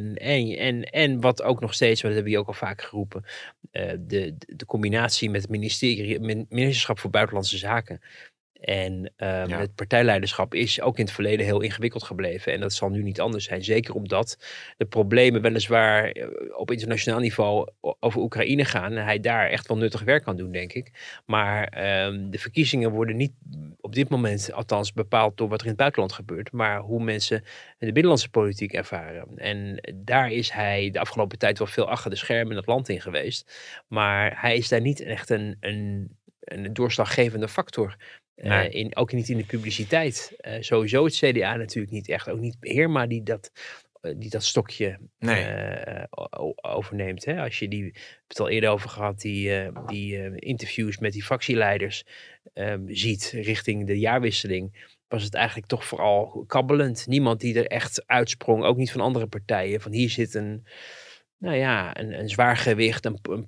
En wat ook nog steeds, maar dat hebben we ook al vaak geroepen, de combinatie met het ministerschap voor Buitenlandse Zaken en het partijleiderschap is ook in het verleden heel ingewikkeld gebleven. En dat zal nu niet anders zijn. Zeker omdat de problemen weliswaar op internationaal niveau over Oekraïne gaan. En hij daar echt wel nuttig werk kan doen, denk ik. Maar de verkiezingen worden niet op dit moment althans bepaald door wat er in het buitenland gebeurt. Maar hoe mensen de binnenlandse politiek ervaren. En daar is hij de afgelopen tijd wel veel achter de schermen in het land in geweest. Maar hij is daar niet echt een doorslaggevende factor. Nee. Ook niet in de publiciteit. Sowieso het CDA natuurlijk niet echt. Ook niet Heerma die dat stokje overneemt. Hè? Als je we hebben het al eerder over gehad, die interviews met die fractieleiders ziet richting de jaarwisseling, was het eigenlijk toch vooral kabbelend. Niemand die er echt uitsprong, ook niet van andere partijen. Van hier zit een een zwaar gewicht, een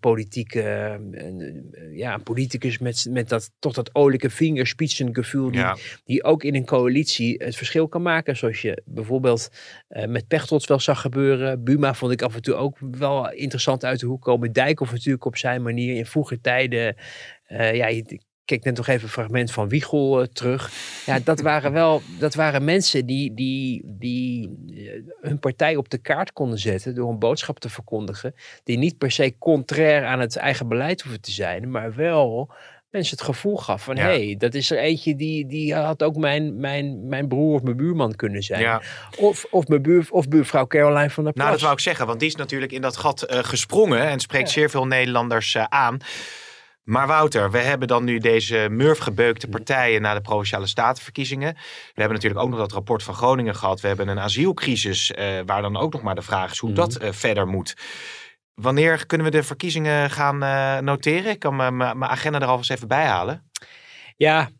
politicus met dat olijke vingerspitsengevoel die ook in een coalitie het verschil kan maken. Zoals je bijvoorbeeld met Pechtold wel zag gebeuren. Buma vond ik af en toe ook wel interessant uit de hoek komen. Dijkhoff natuurlijk op zijn manier in vroege tijden. Ik keek net nog even een fragment van Wiegel terug. Ja, dat waren mensen die hun partij op de kaart konden zetten door een boodschap te verkondigen, die niet per se contrair aan het eigen beleid hoeven te zijn, maar wel mensen het gevoel gaf van dat is er eentje die had ook mijn broer of mijn buurman kunnen zijn. Ja. Of buurvrouw Caroline van der Plas. Nou, dat wou ik zeggen, want die is natuurlijk in dat gat gesprongen en spreekt zeer veel Nederlanders aan. Maar Wouter, we hebben dan nu deze murfgebeukte partijen na de Provinciale Statenverkiezingen. We hebben natuurlijk ook nog dat rapport van Groningen gehad. We hebben een asielcrisis waar dan ook nog maar de vraag is hoe dat verder moet. Wanneer kunnen we de verkiezingen gaan noteren? Ik kan mijn agenda er alvast even bij halen. Ja,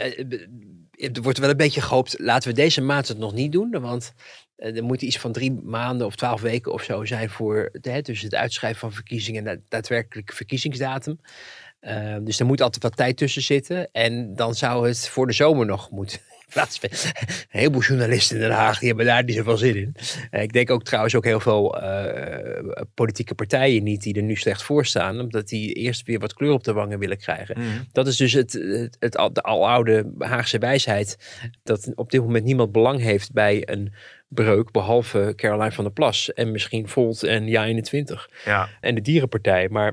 het wordt wel een beetje gehoopt. Laten we deze maand het nog niet doen. Want er moet iets van 3 maanden of 12 weken of zo zijn voor dus het uitschrijven van verkiezingen en de daadwerkelijke verkiezingsdatum. Dus er moet altijd wat tijd tussen zitten. En dan zou het voor de zomer nog moeten plaatsvinden. Een heleboel journalisten in Den Haag die hebben daar niet zoveel zin in. Ik denk ook trouwens ook heel veel politieke partijen niet die er nu slecht voor staan. Omdat die eerst weer wat kleur op de wangen willen krijgen. Dat is dus de aloude Haagse wijsheid. Dat op dit moment niemand belang heeft bij een breuk. Behalve Caroline van der Plas. En misschien Volt en JA21. Ja. En de Dierenpartij. Maar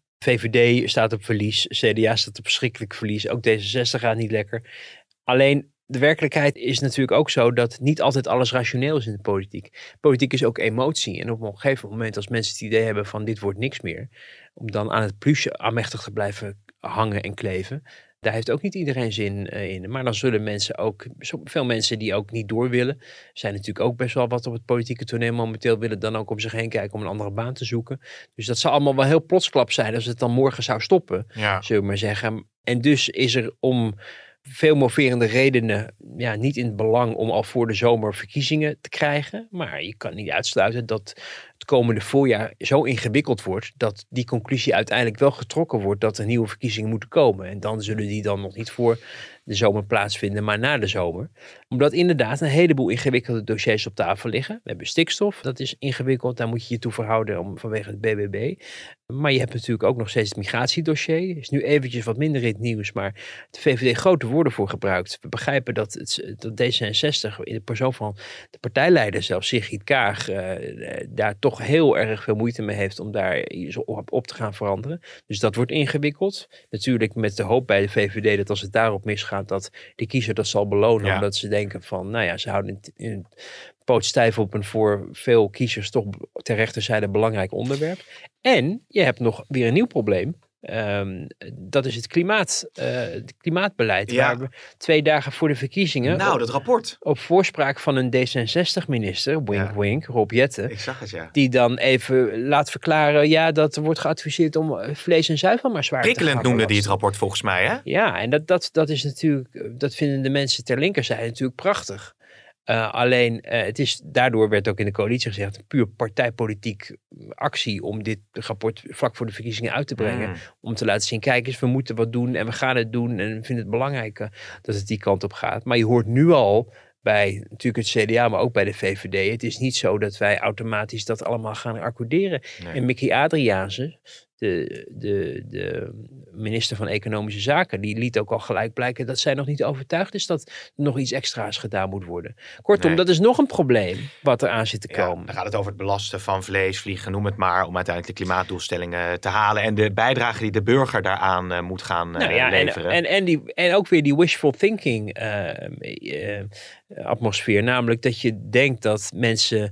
VVD staat op verlies. CDA staat op verschrikkelijk verlies. Ook D66 gaat niet lekker. Alleen de werkelijkheid is natuurlijk ook zo dat niet altijd alles rationeel is in de politiek. Politiek is ook emotie. En op een gegeven moment als mensen het idee hebben van dit wordt niks meer. Om dan aan het plusje aanmächtig te blijven hangen en kleven. Daar heeft ook niet iedereen zin in. Maar dan zullen mensen ook, veel mensen die ook niet door willen, zijn natuurlijk ook best wel wat op het politieke toneel momenteel willen dan ook om zich heen kijken om een andere baan te zoeken. Dus dat zal allemaal wel heel plotsklap zijn als het dan morgen zou stoppen, zullen we maar zeggen. En dus is er om veel moverende redenen niet in het belang om al voor de zomer verkiezingen te krijgen. Maar je kan niet uitsluiten dat het komende voorjaar zo ingewikkeld wordt dat die conclusie uiteindelijk wel getrokken wordt dat er nieuwe verkiezingen moeten komen. En dan zullen die dan nog niet voor de zomer plaatsvinden, maar na de zomer. Omdat inderdaad een heleboel ingewikkelde dossiers op tafel liggen. We hebben stikstof, dat is ingewikkeld, daar moet je je toe verhouden vanwege het BBB. Maar je hebt natuurlijk ook nog steeds het migratiedossier. Is nu eventjes wat minder in het nieuws, maar de VVD grote woorden voor gebruikt. We begrijpen dat D66 in de persoon van de partijleider zelfs, Sigrid Kaag, daar toch heel erg veel moeite mee heeft om daar op te gaan veranderen. Dus dat wordt ingewikkeld. Natuurlijk met de hoop bij de VVD dat als het daarop misgaat, dat de kiezer dat zal belonen. Omdat ze denken van, ze houden in poot stijf op een voor veel kiezers toch ter rechterzijde belangrijk onderwerp. En je hebt nog weer een nieuw probleem. Dat is het klimaatbeleid. Ja. Waar we 2 dagen voor de verkiezingen dat rapport. Op voorspraak van een D66-minister, wink, Rob Jetten. Ik zag het, die dan even laat verklaren, dat er wordt geadviseerd om vlees en zuivel maar zwaar te gaan prikkelend noemde die het rapport volgens mij, hè? Ja, en dat is natuurlijk, dat vinden de mensen ter linkerzijde natuurlijk prachtig. Alleen, daardoor werd ook in de coalitie gezegd, een puur partijpolitiek actie om dit rapport vlak voor de verkiezingen uit te brengen. Om te laten zien, kijk eens, we moeten wat doen en we gaan het doen en we vinden het belangrijk dat het die kant op gaat. Maar je hoort nu al bij natuurlijk het CDA, maar ook bij de VVD. Het is niet zo dat wij automatisch dat allemaal gaan accorderen. Nee. En Mickey Adriaanse, de minister van Economische Zaken, die liet ook al gelijk blijken dat zij nog niet overtuigd is dat er nog iets extra's gedaan moet worden. Kortom, dat is nog een probleem wat er aan zit te komen. Dan gaat het over het belasten van vlees, vliegen, noem het maar, om uiteindelijk de klimaatdoelstellingen te halen en de bijdrage die de burger daaraan moet gaan leveren. En ook weer die wishful thinking atmosfeer, namelijk dat je denkt dat mensen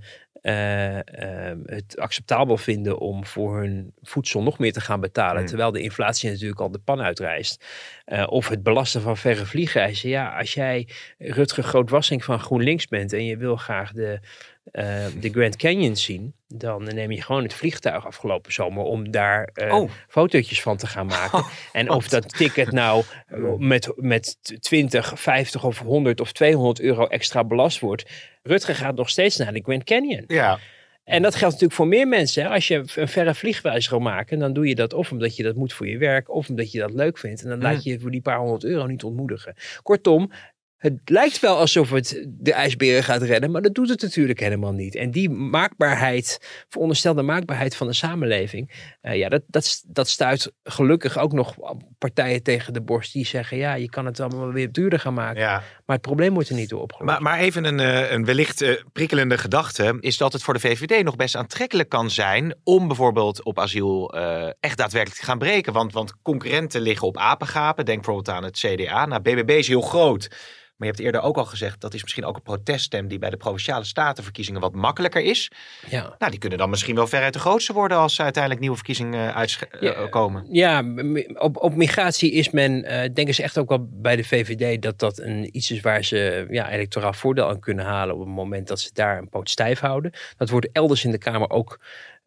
het acceptabel vinden om voor hun voedsel nog meer te gaan betalen, terwijl de inflatie natuurlijk al de pan uitrijst. Of het belasten van verre vliegreizen. Ja, als jij Rutger Grootwassink van GroenLinks bent en je wil graag de Grand Canyon zien, dan neem je gewoon het vliegtuig afgelopen zomer om daar fotootjes van te gaan maken. En of dat ticket nou met 20, 50 of 100 of 200 euro extra belast wordt. Rutger gaat nog steeds naar de Grand Canyon. Ja. En dat geldt natuurlijk voor meer mensen. Hè? Als je een verre vliegreis wil maken, dan doe je dat of omdat je dat moet voor je werk, of omdat je dat leuk vindt. En dan laat je je voor die paar 100 euro niet ontmoedigen. Kortom, het lijkt wel alsof het de ijsberen gaat redden, maar dat doet het natuurlijk helemaal niet. En die veronderstelde maakbaarheid van de samenleving, dat stuit gelukkig ook nog partijen tegen de borst die zeggen, je kan het allemaal weer duurder gaan maken. Ja. Maar het probleem wordt er niet door opgelost. Maar even een wellicht prikkelende gedachte is dat het voor de VVD nog best aantrekkelijk kan zijn om bijvoorbeeld op asiel echt daadwerkelijk te gaan breken. Want concurrenten liggen op apengapen. Denk bijvoorbeeld aan het CDA. BBB is heel groot. Maar je hebt eerder ook al gezegd, dat is misschien ook een proteststem die bij de Provinciale Statenverkiezingen wat makkelijker is. Ja. Nou, die kunnen dan misschien wel veruit de grootste worden als uiteindelijk nieuwe verkiezingen uitkomen. Ja, op migratie is men, denken ze echt ook wel bij de VVD dat iets is waar ze electoraal voordeel aan kunnen halen op het moment dat ze daar een poot stijf houden. Dat wordt elders in de Kamer ook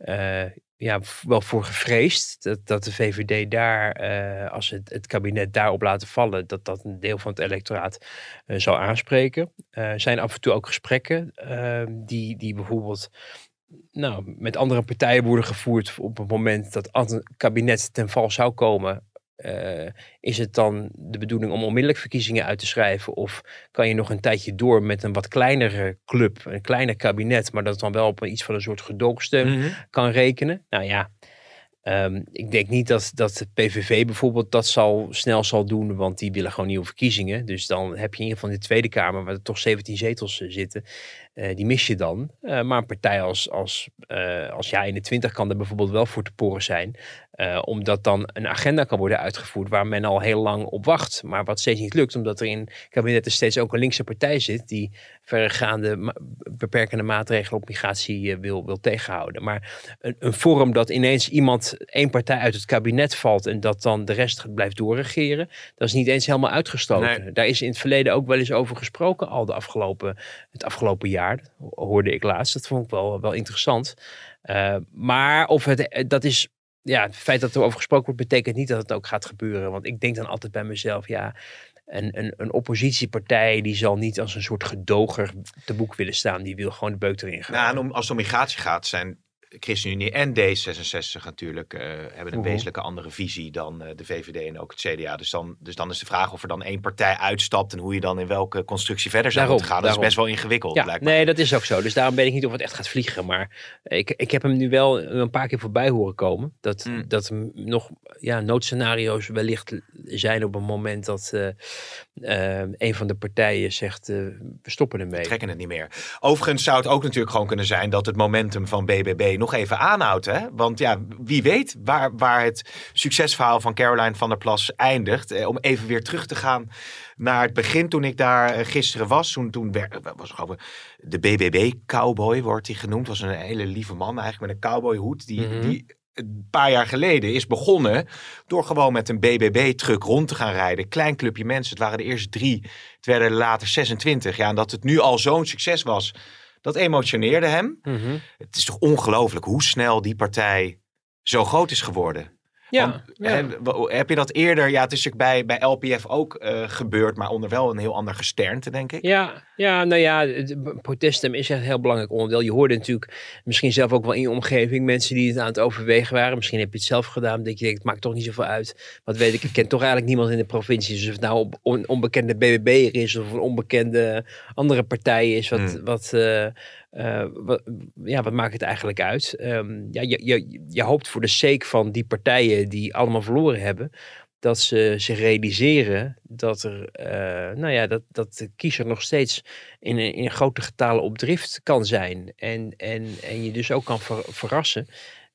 wel voor gevreesd. Dat de VVD daar, als het kabinet daarop laten vallen, dat een deel van het electoraat zal aanspreken. Er zijn af en toe ook gesprekken die bijvoorbeeld met andere partijen worden gevoerd op het moment dat als een kabinet ten val zou komen. Is het dan de bedoeling om onmiddellijk verkiezingen uit te schrijven? Of kan je nog een tijdje door met een wat kleinere club, een kleiner kabinet, maar dat dan wel op iets van een soort gedoogsteun kan rekenen? Nou ja, ik denk niet dat de PVV bijvoorbeeld dat snel zal doen, want die willen gewoon nieuwe verkiezingen. Dus dan heb je in ieder geval in de Tweede Kamer, waar er toch 17 zetels zitten, die mis je dan. Maar een partij als JA21 kan er bijvoorbeeld wel voor te poren zijn. Omdat dan een agenda kan worden uitgevoerd waar men al heel lang op wacht. Maar wat steeds niet lukt, omdat er in kabinetten steeds ook een linkse partij zit die verregaande beperkende maatregelen op migratie wil tegenhouden. Maar een vorm dat ineens één partij uit het kabinet valt en dat dan de rest blijft doorregeren, dat is niet eens helemaal uitgesloten. Nee. Daar is in het verleden ook wel eens over gesproken, al het afgelopen jaar. Dat hoorde ik laatst. Dat vond ik wel interessant. Maar het feit dat er over gesproken wordt, betekent niet dat het ook gaat gebeuren. Want ik denk dan altijd bij mezelf, een oppositiepartij die zal niet als een soort gedoger te boek willen staan. Die wil gewoon de beuk erin gaan. Nou, en als het om migratie gaat, zijn ChristenUnie en D66 natuurlijk hebben een wezenlijke andere visie dan de VVD en ook het CDA. Dus dan is de vraag of er dan één partij uitstapt en hoe je dan in welke constructie verder zou moeten gaan. Dat is best wel ingewikkeld. Ja, nee, dat is ook zo. Dus daarom weet ik niet of het echt gaat vliegen. Maar ik heb hem nu wel een paar keer voorbij horen komen. Dat er nog noodscenario's wellicht zijn op een moment dat een van de partijen zegt we stoppen ermee. We trekken het niet meer. Overigens zou het ook natuurlijk gewoon kunnen zijn dat het momentum van BBB nog even aanhoudt. Hè? Want wie weet waar het succesverhaal van Caroline van der Plas eindigt. Om even weer terug te gaan naar het begin toen ik daar gisteren was. Toen was er de BBB-cowboy, wordt hij genoemd. Was een hele lieve man eigenlijk met een cowboyhoed. Die een paar jaar geleden is begonnen door gewoon met een BBB-truck rond te gaan rijden. Klein clubje mensen. Het waren de eerste 3. Het werden er later 26. Ja, en dat het nu al zo'n succes was, dat emotioneerde hem. Het is toch ongelooflijk hoe snel die partij zo groot is geworden. Ja. Heb je dat eerder? Ja, het is natuurlijk bij LPF ook gebeurd, maar onder wel een heel ander gesternte, denk ik. Het proteststem is echt een heel belangrijk onderdeel. Je hoorde natuurlijk misschien zelf ook wel in je omgeving mensen die het aan het overwegen waren. Misschien heb je het zelf gedaan, dat je denkt, het maakt toch niet zoveel uit. Wat weet ik ken toch eigenlijk niemand in de provincie. Dus of het nou een onbekende BBB'er is of een onbekende andere partij is, wat maakt het eigenlijk uit? Je hoopt voor de sake van die partijen die allemaal verloren hebben, dat ze zich realiseren dat dat de kiezer nog steeds in grote getalen op drift kan zijn. En je dus ook kan verrassen.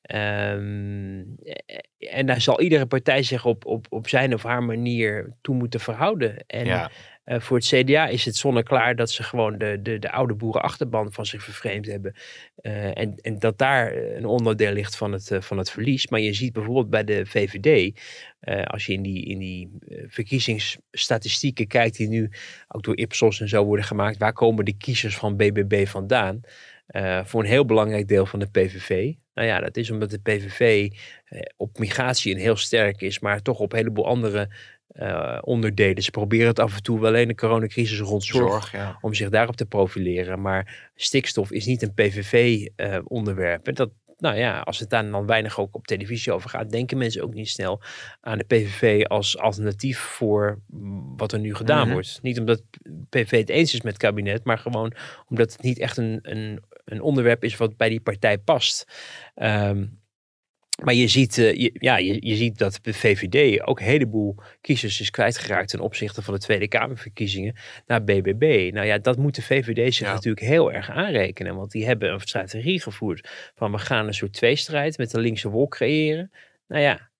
En daar zal iedere partij zich op zijn of haar manier toe moeten verhouden. En voor het CDA is het zonneklaar dat ze gewoon de oude boerenachterban van zich vervreemd hebben. En dat daar een onderdeel ligt van het verlies. Maar je ziet bijvoorbeeld bij de VVD, als je in die verkiezingsstatistieken kijkt die nu ook door Ipsos en zo worden gemaakt, waar komen de kiezers van BBB vandaan? Voor een heel belangrijk deel van de PVV. Nou ja, dat is omdat de PVV op migratie een heel sterk is, maar toch op een heleboel andere onderdelen. Ze proberen het af en toe wel in de coronacrisis rond zorg om zich daarop te profileren. Maar stikstof is niet een PVV-onderwerp. En dat, als het daar dan weinig ook op televisie over gaat, denken mensen ook niet snel aan de PVV als alternatief voor wat er nu gedaan wordt. Niet omdat PVV het eens is met het kabinet, maar gewoon omdat het niet echt een onderwerp is wat bij die partij past. Maar je ziet dat de VVD ook een heleboel kiezers is kwijtgeraakt ten opzichte van de Tweede Kamerverkiezingen naar BBB. Nou ja, dat moet de VVD zich natuurlijk heel erg aanrekenen. Want die hebben een strategie gevoerd van we gaan een soort tweestrijd met de linkse wolk creëren. Nou ja,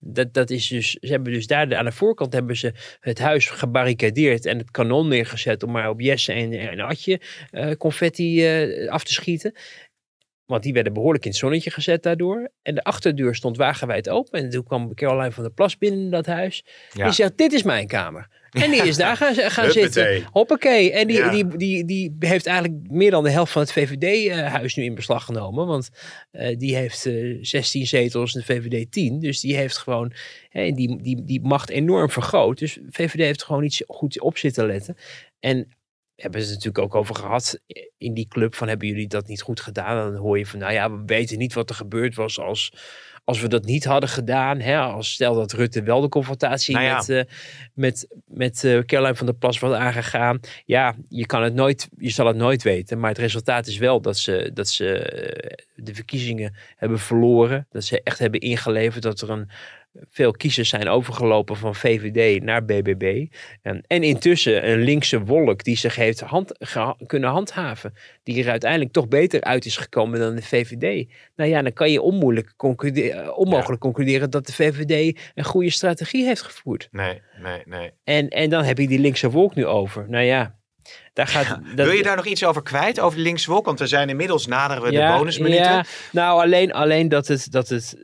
Dat is dus, ze hebben dus daar aan de voorkant hebben ze het huis gebarricadeerd en het kanon neergezet om maar op Jesse en Adje confetti af te schieten. Want die werden behoorlijk in het zonnetje gezet daardoor. En de achterdeur stond wagenwijd open. En toen kwam Caroline van der Plas binnen in dat huis. Ja. Die zegt, dit is mijn kamer. En die is daar gaan zitten. Hoppakee. En die heeft eigenlijk meer dan de helft van het VVD-huis nu in beslag genomen. Want die heeft 16 zetels en de VVD 10. Dus die heeft gewoon die macht enorm vergroot. Dus VVD heeft gewoon iets goed op zitten letten. En hebben ze het natuurlijk ook over gehad in die club van hebben jullie dat niet goed gedaan? Dan hoor je van we weten niet wat er gebeurd was als we dat niet hadden gedaan. Hè? Als stel dat Rutte wel de confrontatie met Caroline van der Plas was aangegaan. Ja, je zal het nooit weten. Maar het resultaat is wel dat ze de verkiezingen hebben verloren. Dat ze echt hebben ingeleverd dat er veel kiezers zijn overgelopen van VVD naar BBB. En intussen een linkse wolk die zich heeft kunnen handhaven. Die er uiteindelijk toch beter uit is gekomen dan de VVD. Dan kan je onmogelijk concluderen dat de VVD een goede strategie heeft gevoerd. Nee. En dan heb je die linkse wolk nu over. Wil je daar nog iets over kwijt, over de linkse wolk? Want we zijn inmiddels naderen we de bonusminuten. Ja. Nou, alleen dat het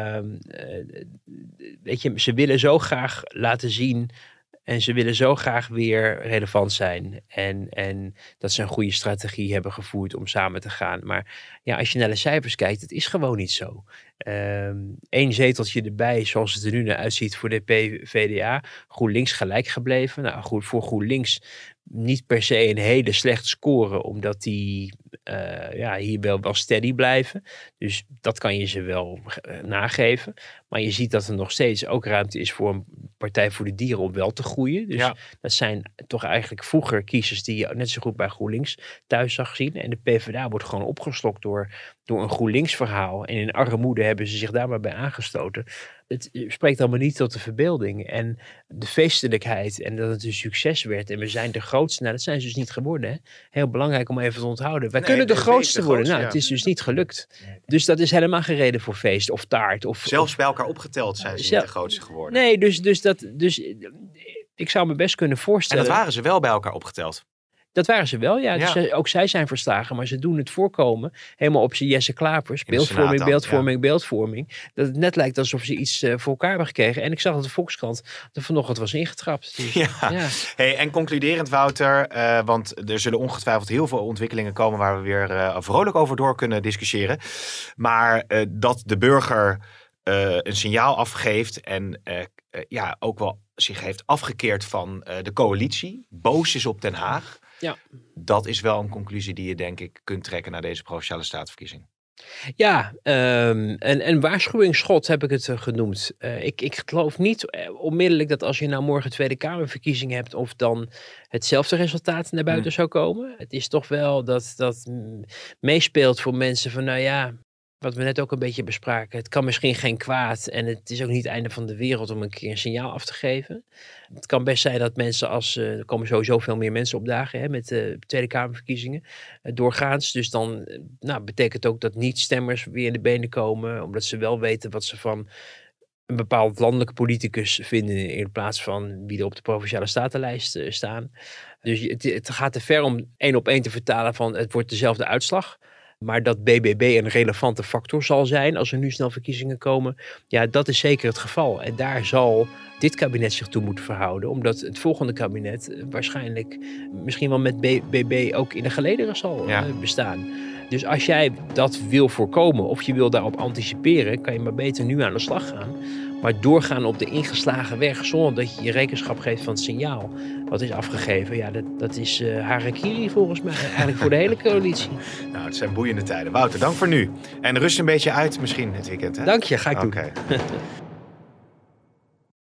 weet je, ze willen zo graag laten zien en ze willen zo graag weer relevant zijn. En dat ze een goede strategie hebben gevoerd om samen te gaan. Maar als je naar de cijfers kijkt, het is gewoon niet zo. 1 zeteltje erbij, zoals het er nu naar uitziet voor de PvdA. GroenLinks gelijk gebleven. Nou goed, voor GroenLinks niet per se een hele slechte score, omdat die hier wel steady blijven. Dus dat kan je ze wel nageven. Maar je ziet dat er nog steeds ook ruimte is voor een Partij voor de Dieren om wel te groeien. Dus dat zijn toch eigenlijk vroeger kiezers die je net zo goed bij GroenLinks thuis zag zien. En de PvdA wordt gewoon opgeslokt door een GroenLinks verhaal. En in armoede hebben ze zich daar maar bij aangestoten. Het spreekt allemaal niet tot de verbeelding. En de feestelijkheid en dat het een succes werd. En we zijn de grootste. Nou, dat zijn ze dus niet geworden. Hè? Heel belangrijk om even te onthouden. Wij kunnen de grootste worden. Nou, het is dus niet gelukt. Dus dat is helemaal geen reden voor feest of taart. Zelfs bij elkaar opgeteld zijn ze niet de grootste geworden. Nee, dus ik zou me best kunnen voorstellen. En dat waren ze wel bij elkaar opgeteld. Dat waren ze wel, ja. Dus ook zij zijn verslagen, maar ze doen het voorkomen helemaal op zijn Jesse Klavers. Beeldvorming. Dat het net lijkt alsof ze iets voor elkaar hebben gekregen. En ik zag dat de Volkskrant er vanochtend was ingetrapt. Dus, Hey, en concluderend, Wouter, want er zullen ongetwijfeld heel veel ontwikkelingen komen waar we weer vrolijk over door kunnen discussiëren. Maar dat de burger een signaal afgeeft en ook wel zich heeft afgekeerd van de coalitie, boos is op Den Haag. Ja. Dat is wel een conclusie die je denk ik kunt trekken naar deze Provinciale Statenverkiezing. Ja, een waarschuwingsschot heb ik het genoemd. Ik geloof niet onmiddellijk dat als je nou morgen Tweede Kamerverkiezingen hebt of dan hetzelfde resultaat naar buiten zou komen. Het is toch wel dat meespeelt voor mensen van wat we net ook een beetje bespraken. Het kan misschien geen kwaad en het is ook niet het einde van de wereld om een keer een signaal af te geven. Het kan best zijn dat mensen er komen sowieso veel meer mensen opdagen met de Tweede Kamerverkiezingen doorgaans. Dus dan betekent ook dat niet-stemmers weer in de benen komen, omdat ze wel weten wat ze van een bepaald landelijke politicus vinden in plaats van wie er op de Provinciale Statenlijst staan. Dus het gaat te ver om 1 op 1 te vertalen van het wordt dezelfde uitslag. Maar dat BBB een relevante factor zal zijn als er nu snel verkiezingen komen. Ja, dat is zeker het geval. En daar zal dit kabinet zich toe moeten verhouden. Omdat het volgende kabinet waarschijnlijk misschien wel met BBB ook in de gelederen zal bestaan. Dus als jij dat wil voorkomen of je wil daarop anticiperen, kan je maar beter nu aan de slag gaan. Maar doorgaan op de ingeslagen weg zonder dat je je rekenschap geeft van het signaal wat is afgegeven. Dat is harakiri volgens mij eigenlijk voor de hele coalitie. Nou, het zijn boeiende tijden. Wouter, dank voor nu. En rust een beetje uit misschien het weekend. Hè? Dank je, ga ik doen.